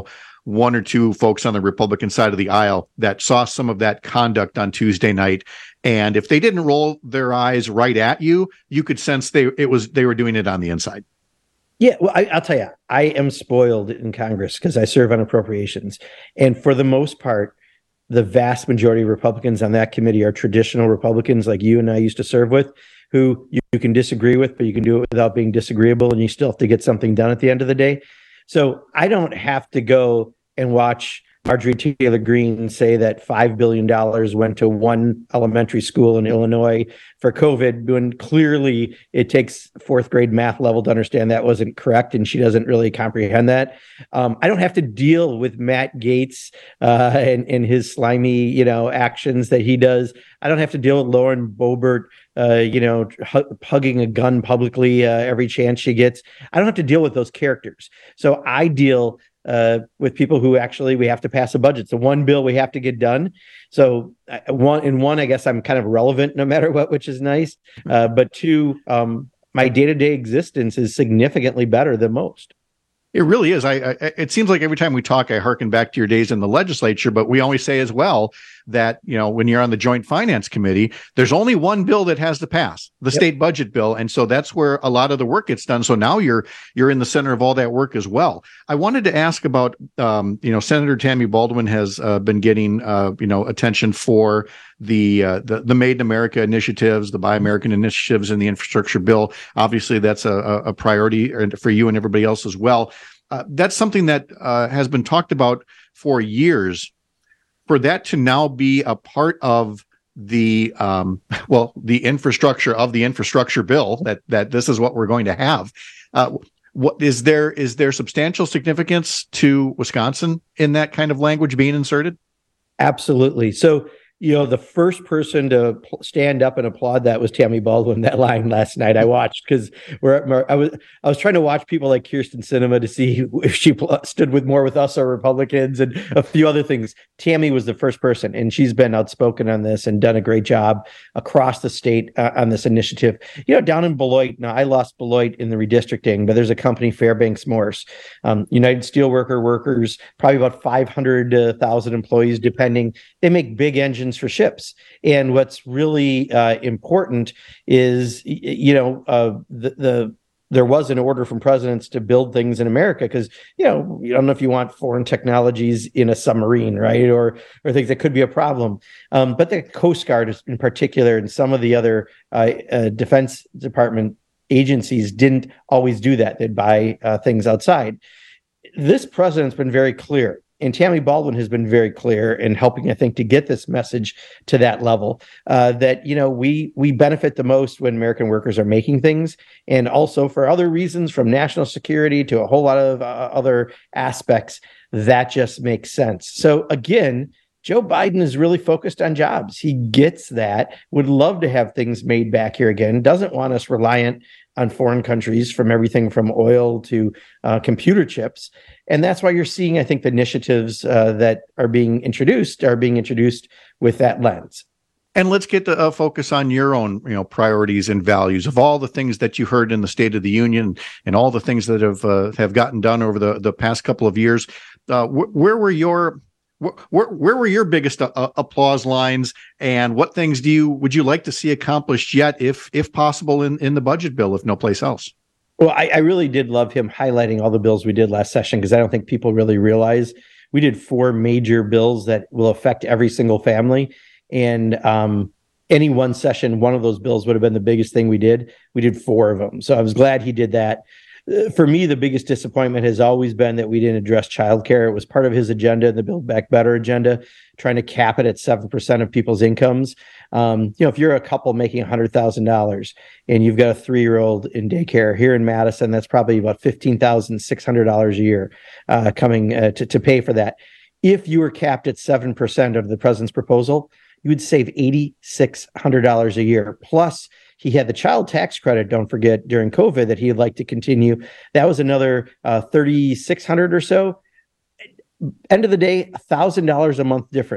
one or two folks on the Republican side of the aisle that saw some of that conduct on Tuesday night. And if they didn't roll their eyes right at you, you could sense they it was they were doing it on the inside. Yeah, well, I, I'll tell you, I am spoiled in Congress because I serve on appropriations. And for the most part, the vast majority of Republicans on that committee are traditional Republicans like you and I used to serve with, who you, you can disagree with, but you can do it without being disagreeable, and you still have to get something done at the end of the day. So I don't have to go and watch Marjorie Taylor Greene say that five billion dollars went to one elementary school in Illinois for COVID, when clearly it takes fourth grade math level to understand that wasn't correct, and she doesn't really comprehend that. Um, I don't have to deal with Matt Gaetz uh, and, and his slimy, you know, actions that he does. I don't have to deal with Lauren Boebert, uh, you know, hu- hugging a gun publicly uh, every chance she gets. I don't have to deal with those characters. So I deal Uh, with people who actually we have to pass a budget. So one bill we have to get done. So uh, one in one, I guess I'm kind of relevant no matter what, which is nice. Uh, but two, um, my day-to-day existence is significantly better than most. It really is. I, I it seems like every time we talk, I hearken back to your days in the legislature, but we always say as well that, you know, when you're on the Joint Finance Committee, there's only one bill that has to pass, the yep. state budget bill. And so that's where a lot of the work gets done. So now you're you're in the center of all that work as well. I wanted to ask about, um, you know, Senator Tammy Baldwin has uh, been getting, uh, you know, attention for the, uh, the the Made in America initiatives, the Buy American initiatives, and the infrastructure bill. Obviously, that's a, a priority for you and everybody else as well. Uh, that's something that uh, has been talked about for years. For that to now be a part of the um, well, the infrastructure of the infrastructure bill, that that this is what we're going to have. Uh, what is there? Is there substantial significance to Wisconsin in that kind of language being inserted? Absolutely. So, you know, the first person to pl- stand up and applaud that was Tammy Baldwin. That line last night I watched because we're I was I was trying to watch people like Kirsten Sinema to see if she pl- stood with more with us or Republicans and a few other things. Tammy was the first person, and she's been outspoken on this and done a great job across the state uh, on this initiative. You know, down in Beloit, now I lost Beloit in the redistricting, but there's a company, Fairbanks Morse, um, United Steelworker workers, probably about five hundred thousand employees, depending. They make big engines for ships. And what's really uh, important is, you know, uh, the, the there was an order from presidents to build things in America because, you know, you don't know if you want foreign technologies in a submarine, right? Or or things that could be a problem. Um, but the Coast Guard in particular and some of the other uh, uh, Defense Department agencies didn't always do that. They'd buy uh, things outside. This president's been very clear. And Tammy Baldwin has been very clear in helping, I think, to get this message to that level, uh, that, you know, we we benefit the most when American workers are making things, and also for other reasons, from national security to a whole lot of uh, other aspects, that just makes sense. So again, Joe Biden is really focused on jobs. He gets that, would love to have things made back here again, doesn't want us reliant on foreign countries from everything from oil to uh, computer chips. And that's why you're seeing, I think, the initiatives uh, that are being introduced are being introduced with that lens. And let's get to uh, focus on your own, you know, priorities and values of all the things that you heard in the State of the Union and all the things that have uh, have gotten done over the, the past couple of years. Uh, wh- where were your where where were your biggest uh, applause lines, and what things do you would you like to see accomplished yet, if if possible, in, in the budget bill, if no place else? Well, I, I really did love him highlighting all the bills we did last session, because I don't think people really realize we did four major bills that will affect every single family. And um, any one session, one of those bills would have been the biggest thing we did. We did four of them. So I was glad he did that. Uh, for me, the biggest disappointment has always been that we didn't address childcare. It was part of his agenda, the Build Back Better agenda, trying to cap it at seven percent of people's incomes. Um, you know, if you're a couple making one hundred thousand dollars and you've got a three-year-old in daycare here in Madison, that's probably about fifteen thousand six hundred dollars a year uh, coming uh, to, to pay for that. If you were capped at seven percent of the president's proposal, you would save eight thousand six hundred dollars a year. Plus, he had the child tax credit, don't forget, during COVID that he'd like to continue. That was another uh, three thousand six hundred dollars or so. End of the day, one thousand dollars a month difference.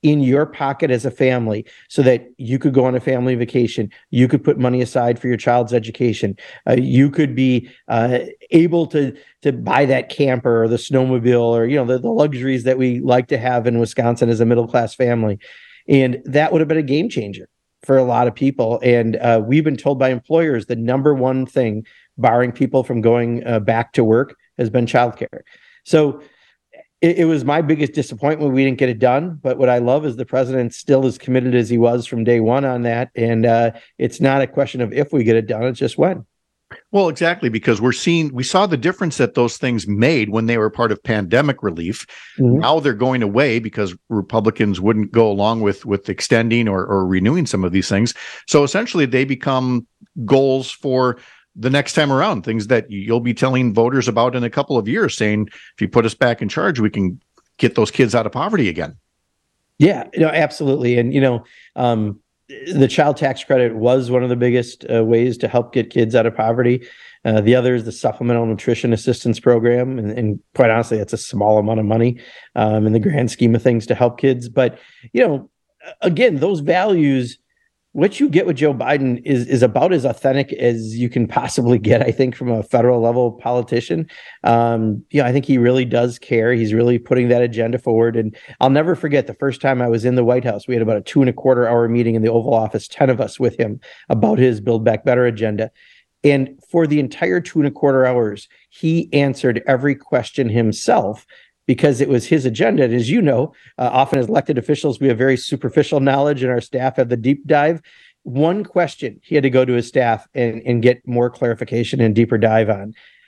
in your pocket as a family so that you could go on a family vacation. You could put money aside for your child's education. Uh, you could be uh, able to to buy that camper or the snowmobile or, you know, the, the luxuries that we like to have in Wisconsin as a middle-class family. And that would have been a game changer for a lot of people. And uh, we've been told by employers the number one thing barring people from going uh, back to work has been childcare. So it, it was my biggest disappointment we didn't get it done. But what I love is the president still as committed as he was from day one on that. And uh, it's not a question of if we get it done, it's just when. Well, exactly, because we're seeing, we saw the difference that those things made when they were part of pandemic relief. Mm-hmm. Now they're going away because Republicans wouldn't go along with, with extending or, or renewing some of these things. So essentially they become goals for the next time around, things that you'll be telling voters about in a couple of years, saying, if you put us back in charge, we can get those kids out of poverty again. Yeah, you know, absolutely. And, you know, um, the child tax credit was one of the biggest uh, ways to help get kids out of poverty. Uh, the other is the Supplemental Nutrition Assistance Program. And, and quite honestly, that's a small amount of money um, in the grand scheme of things to help kids. But, you know, again, those values, what you get with Joe Biden is is about as authentic as you can possibly get, I think, from a federal level politician. Um, you know, I think he really does care. He's really putting that agenda forward. And I'll never forget the first time I was in the White House, we had about a two and a quarter hour meeting in the Oval Office, ten of us with him about his Build Back Better agenda. And for the entire two and a quarter hours, he answered every question himself, because it was his agenda. And as you know, uh, often as elected officials, we have very superficial knowledge and our staff have the deep dive. One question he had to go to his staff and, and get more clarification and deeper dive on.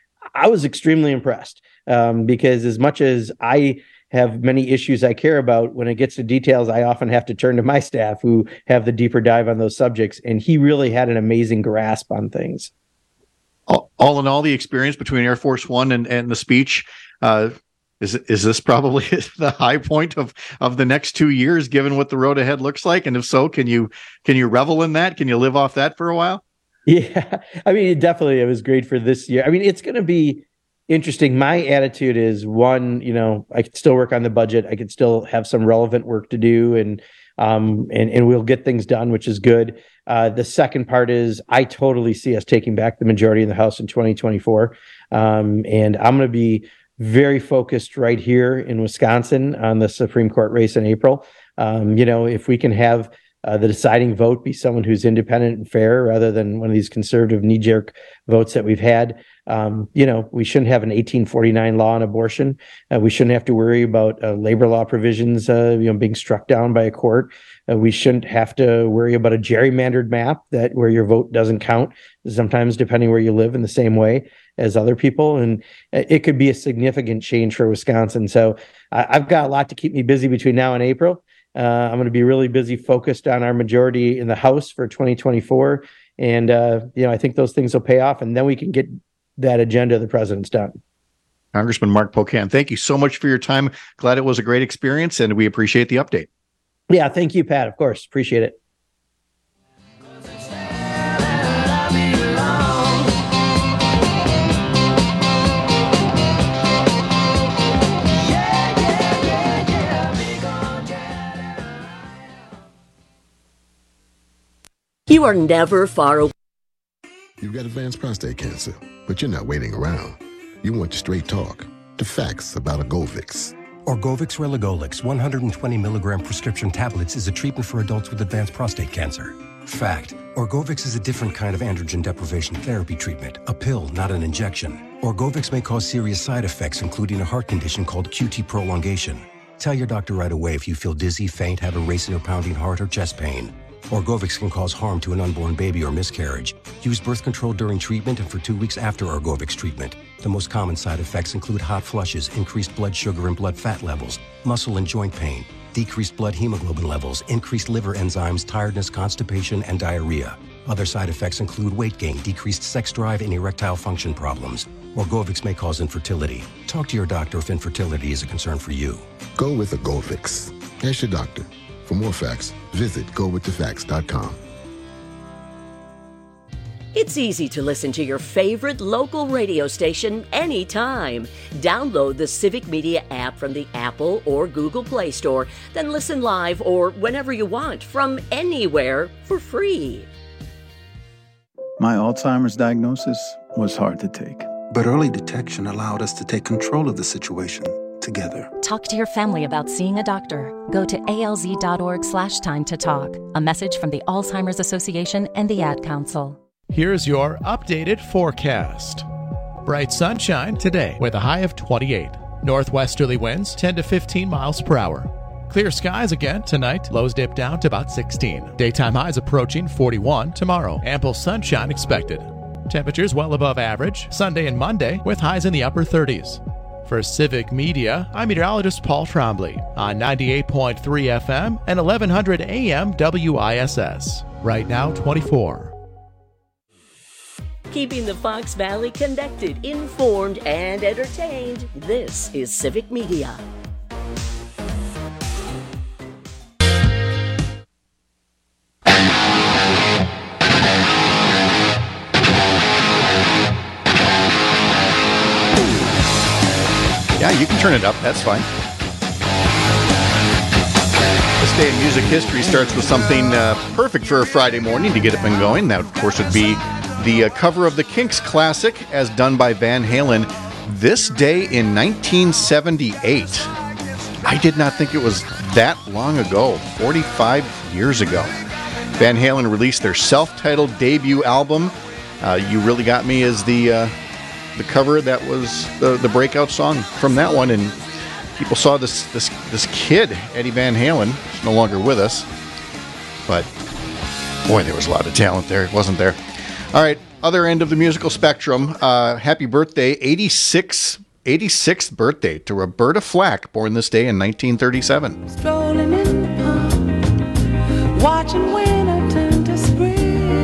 I was extremely impressed um, because as much as I have many issues I care about, when it gets to details, I often have to turn to my staff who have the deeper dive on those subjects. And he really had an amazing grasp on things. All, all in all, the experience between Air Force One and, and the speech, uh, Is is this probably the high point of, of the next two years, given what the road ahead looks like? And if so, can you can you revel in that? Can you live off that for a while? Yeah, I mean, definitely, it was great for this year. I mean, it's going to be interesting. My attitude is, one, you know, I could still work on the budget. I could still have some relevant work to do, and um and and we'll get things done, which is good. Uh, the second part is I totally see us taking back the majority in the House in twenty twenty-four, um, and I'm going to be very focused right here in Wisconsin on the Supreme Court race in April. Um, you know, if we can have uh, the deciding vote be someone who's independent and fair rather than one of these conservative knee-jerk votes that we've had, um, you know, we shouldn't have an eighteen forty-nine law on abortion. Uh, we shouldn't have to worry about uh, labor law provisions, uh, you know, being struck down by a court. Uh, we shouldn't have to worry about a gerrymandered map that where your vote doesn't count, sometimes depending where you live in the same way as other people. And it could be a significant change for Wisconsin. So I, I've got a lot to keep me busy between now and April. Uh, I'm going to be really busy focused on our majority in the House for twenty twenty-four. And, uh, you know, I think those things will pay off, and then we can get that agenda the president's done. Congressman Mark Pocan, thank you so much for your time. Glad it was a great experience, and we appreciate the update. Yeah, thank you, Pat. Of course. Appreciate it. You are never far away. You've got advanced prostate cancer, but you're not waiting around. You want straight talk, the facts about Orgovyx. Orgovyx Relugolix one hundred twenty milligram prescription tablets is a treatment for adults with advanced prostate cancer. Fact: Orgovyx is a different kind of androgen deprivation therapy treatment, a pill, not an injection. Orgovyx may cause serious side effects, including a heart condition called Q T prolongation. Tell your doctor right away if you feel dizzy, faint, have a racing or pounding heart, or chest pain. Orgovyx can cause harm to an unborn baby or miscarriage. Use birth control during treatment and for two weeks after Orgovyx treatment. The most common side effects include hot flushes, increased blood sugar and blood fat levels, muscle and joint pain, decreased blood hemoglobin levels, increased liver enzymes, tiredness, constipation, and diarrhea. Other side effects include weight gain, decreased sex drive, and erectile function problems. Orgovyx may cause infertility. Talk to your doctor if infertility is a concern for you. Go with Orgovyx. Ask your doctor. For more facts, visit go with the facts dot com. It's easy to listen to your favorite local radio station anytime. Download the Civic Media app from the Apple or Google Play Store, then listen live or whenever you want from anywhere for free. My Alzheimer's diagnosis was hard to take. But early detection allowed us to take control of the situation together. Talk to your family about seeing a doctor. Go to alz.org slash time to talk. A message from the Alzheimer's Association and the Ad Council. Here's your updated forecast. Bright sunshine today with a high of twenty-eight. Northwesterly winds ten to fifteen miles per hour. Clear skies again tonight. Lows dip down to about sixteen. Daytime highs approaching forty-one tomorrow. Ample sunshine expected. Temperatures well above average Sunday and Monday with highs in the upper thirties. For Civic Media, I'm meteorologist Paul Trombley on ninety-eight point three F M and eleven hundred A M W I S S. Right now, twenty-four. Keeping the Fox Valley connected, informed, and entertained. This is Civic Media. Yeah, you can turn it up. That's fine. This day in music history starts with something uh, perfect for a Friday morning to get up and going. That, of course, would be the uh, cover of the Kinks classic as done by Van Halen this day in nineteen seventy-eight. I did not think it was that long ago, forty-five years ago. Van Halen released their self-titled debut album. Uh, You Really Got Me is the uh, the cover that was the, the breakout song from that one, and people saw this this this kid, Eddie Van Halen, who's no longer with us, but boy, there was a lot of talent there, wasn't there? All right, other end of the musical spectrum, uh, happy birthday, eighty-six, eighty-sixth birthday to Roberta Flack, born this day in nineteen thirty-seven. Strolling in the park, watching winter turn to spring.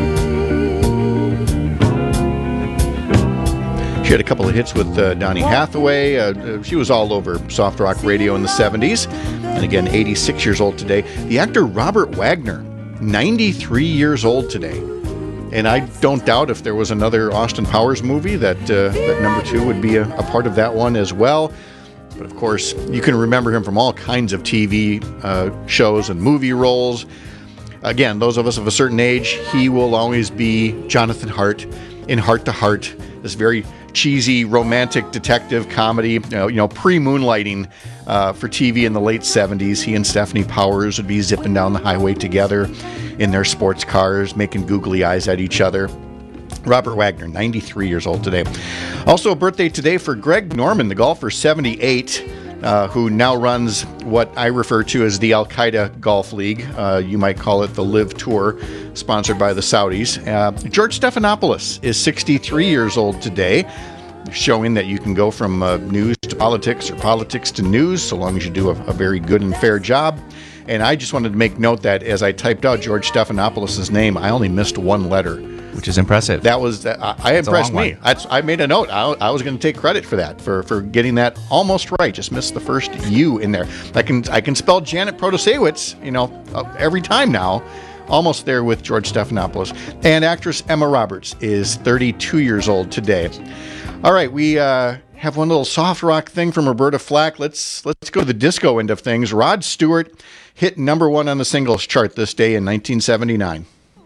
She had a couple of hits with uh, Donny Hathaway. Uh, she was all over soft rock radio in the seventies. And again, eighty-six years old today. The actor Robert Wagner, ninety-three years old today. And I don't doubt if there was another Austin Powers movie that uh, that number two would be a, a part of that one as well. But of course, you can remember him from all kinds of T V uh, shows and movie roles. Again, those of us of a certain age, he will always be Jonathan Hart in Heart to Heart, this very cheesy romantic detective comedy, you know, you know pre-moonlighting uh, for T V in the late seventies. He and Stephanie Powers would be zipping down the highway together in their sports cars, making googly eyes at each other. Robert Wagner, ninety-three years old today. Also a birthday today for Greg Norman, the golfer, seventy-eight, uh, who now runs what I refer to as the Al-Qaeda Golf League. Uh, you might call it the Live Tour, sponsored by the Saudis. Uh, George Stephanopoulos is sixty-three years old today, showing that you can go from uh, news to politics or politics to news, so long as you do a, a very good and fair job. And I just wanted to make note that as I typed out George Stephanopoulos' name, I only missed one letter. Which is impressive. That was, uh, I impressed me. I, I made a note. I, I was going to take credit for that, for, for getting that almost right. Just missed the first U in there. I can I can spell Janet Protasewicz, you know, every time now. Almost there with George Stephanopoulos. And actress Emma Roberts is thirty-two years old today. All right, we uh, have one little soft rock thing from Roberta Flack. Let's let's go to the disco end of things. Rod Stewart hit number one on the singles chart this day in nineteen seventy-nine.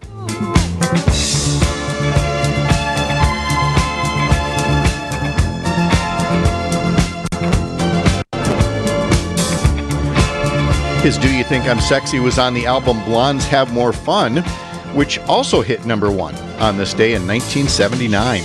His Do You Think I'm Sexy was on the album Blondes Have More Fun, which also hit number one on this day in nineteen seventy-nine.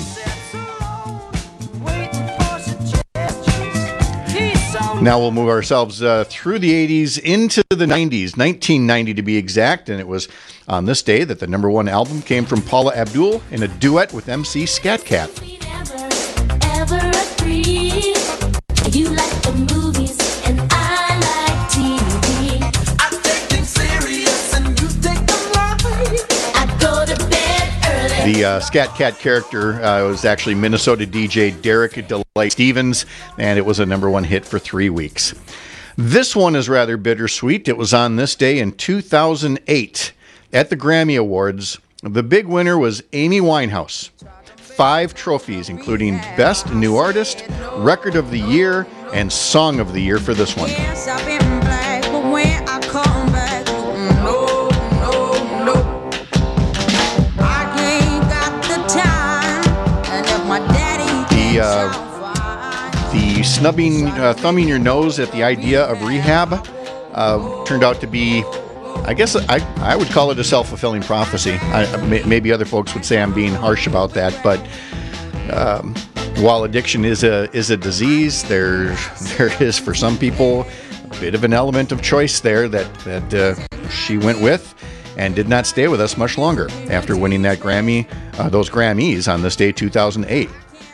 Now we'll move ourselves uh, through the eighties into the nineties, nineteen ninety to be exact, and it was on this day that the number one album came from Paula Abdul in a duet with M C Scat Cat. Ever agree? You like the movies and I like T V. I take things serious and you take them light. I go to bed early. The uh, Scat Cat character uh, was actually Minnesota D J Derek DeLay Stevens, and it was a number one hit for three weeks. This one is rather bittersweet. It was on this day in two thousand eight at the Grammy Awards. the big winner was Amy Winehouse. Five trophies, including Best New Artist, Record of the Year, and Song of the Year for this one. Yes, I've been black, but when I come back, no, no, no. I ain't got the time, and if my daddy The, uh, the snubbing, uh, thumbing your nose at the idea of rehab uh, turned out to be, I guess I, I would call it a self-fulfilling prophecy. I, may, maybe other folks would say I'm being harsh about that, but um, while addiction is a is a disease, there there is for some people a bit of an element of choice there that that uh, she went with, and did not stay with us much longer after winning that Grammy, uh, those Grammys on this day, two thousand eight.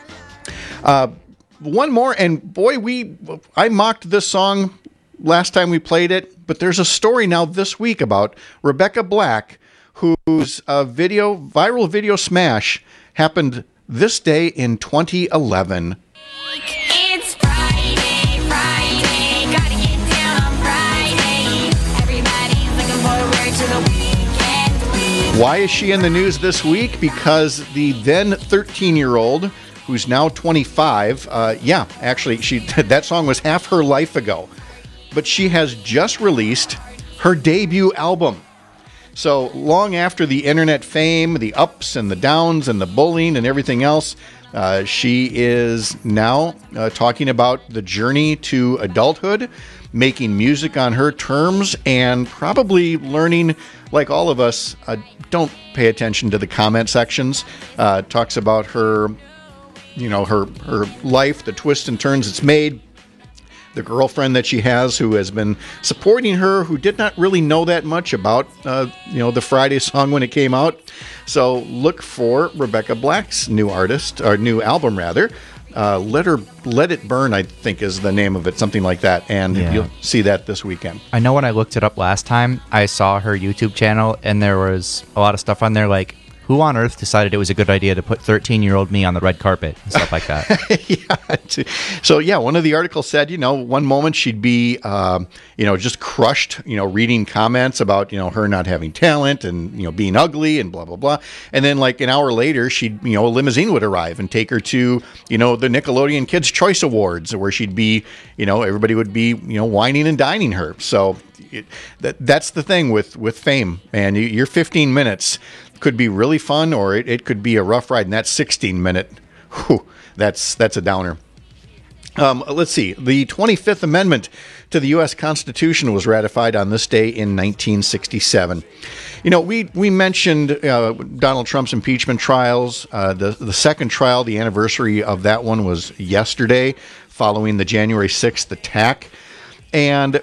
Uh, one more, and boy, we I mocked this song last time we played it, but there's a story now this week about Rebecca Black, whose uh, video viral video smash happened this day in twenty eleven. It's Friday, Friday, gotta get down on Friday. Everybody's looking forward to the weekend. Why is she in the news this week? Because the then thirteen-year-old, who's now twenty-five, uh, yeah, actually, she that song was half her life ago. But she has just released her debut album. So long after the internet fame, the ups and the downs and the bullying and everything else, uh, she is now uh, talking about the journey to adulthood, making music on her terms, and probably learning, like all of us, uh, don't pay attention to the comment sections. Uh, talks about her, you know, her her life, the twists and turns it's made. The girlfriend that she has who has been supporting her, who did not really know that much about, uh, you know, the Friday song when it came out. So look for Rebecca Black's new artist, or new album rather. Uh, Let Her Let It Burn, I think is the name of it, something like that. And Yeah. you'll see that this weekend. I know when I looked it up last time, I saw her YouTube channel, and there was a lot of stuff on there like, who on earth decided it was a good idea to put thirteen-year-old me on the red carpet and stuff like that? yeah. So, yeah, one of the articles said, you know, one moment she'd be, um, you know, just crushed, you know, reading comments about, you know, her not having talent and, you know, being ugly and blah, blah, blah. And then, like, an hour later, she'd, you know, a limousine would arrive and take her to, you know, the Nickelodeon Kids' Choice Awards, where she'd be, you know, everybody would be, you know, whining and dining her. So it, that that's the thing with, with fame. And you, your fifteen minutes could be really fun, or it, it could be a rough ride. And that sixteen minute, whew, that's that's a downer. Um, let's see. The twenty-fifth Amendment to the U S Constitution was ratified on this day in nineteen sixty-seven. You know, we we mentioned uh, Donald Trump's impeachment trials. Uh, the the second trial, the anniversary of that one was yesterday, following the January sixth attack, and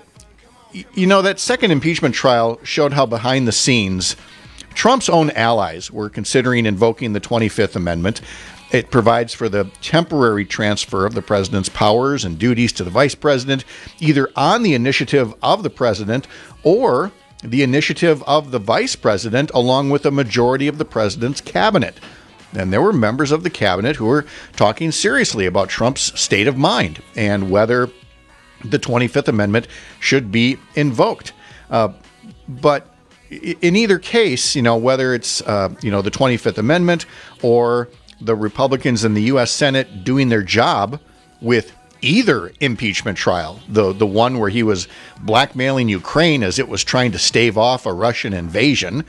you know that second impeachment trial showed how behind the scenes Trump's own allies were considering invoking the twenty-fifth Amendment. It provides for the temporary transfer of the president's powers and duties to the vice president, either on the initiative of the president or the initiative of the vice president, along with a majority of the president's cabinet. And there were members of the cabinet who were talking seriously about Trump's state of mind and whether the twenty-fifth Amendment should be invoked. Uh, but in either case, you know, whether it's, uh, you know, the twenty-fifth Amendment or the Republicans in the U S Senate doing their job with either impeachment trial, the the one where he was blackmailing Ukraine as it was trying to stave off a Russian invasion,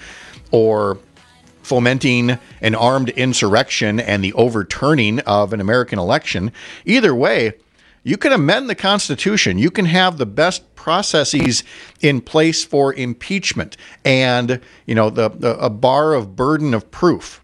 or fomenting an armed insurrection and the overturning of an American election, either way, you can amend the Constitution. You can have the best processes in place for impeachment and, you know, the, the a bar of burden of proof.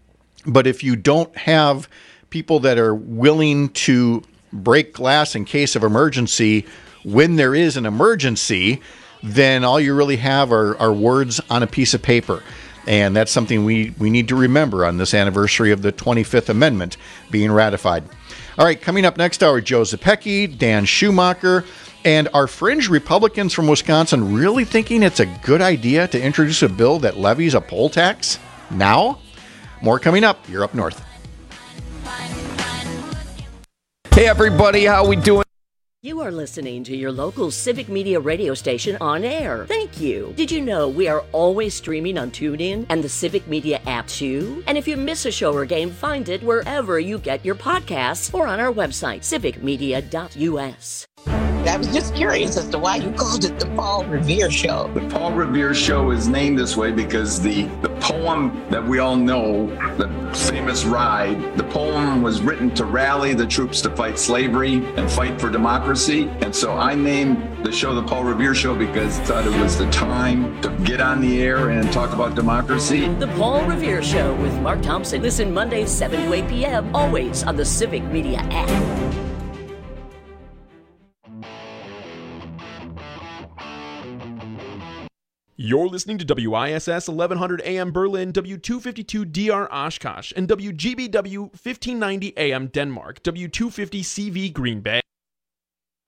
But if you don't have people that are willing to break glass in case of emergency when there is an emergency, then all you really have are, are words on a piece of paper. And that's something we, we need to remember on this anniversary of the twenty-fifth Amendment being ratified. All right, coming up next hour, Joe Zepecki, Dan Schumacher, and are fringe Republicans from Wisconsin really thinking it's a good idea to introduce a bill that levies a poll tax now? More coming up. You're up north. Hey, everybody, how we doing? You are listening to your local Civic Media radio station on air. Thank you. Did you know we are always streaming on TuneIn and the Civic Media app too? And if you miss a show or game, find it wherever you get your podcasts or on our website, civic media dot u s. I was just curious as to why you called it the Paul Revere Show. The Paul Revere Show is named this way because the, the poem that we all know, the famous ride, the poem was written to rally the troops to fight slavery and fight for democracy. And so I named the show the Paul Revere Show because I thought it was the time to get on the air and talk about democracy. The Paul Revere Show with Mark Thompson. Listen Mondays, seven to eight p.m., always on the Civic Media app. You're listening to W I S S eleven hundred A M Berlin, W two fifty-two D R Oshkosh, and W G B W fifteen ninety A M Denmark, W two fifty C V Green Bay.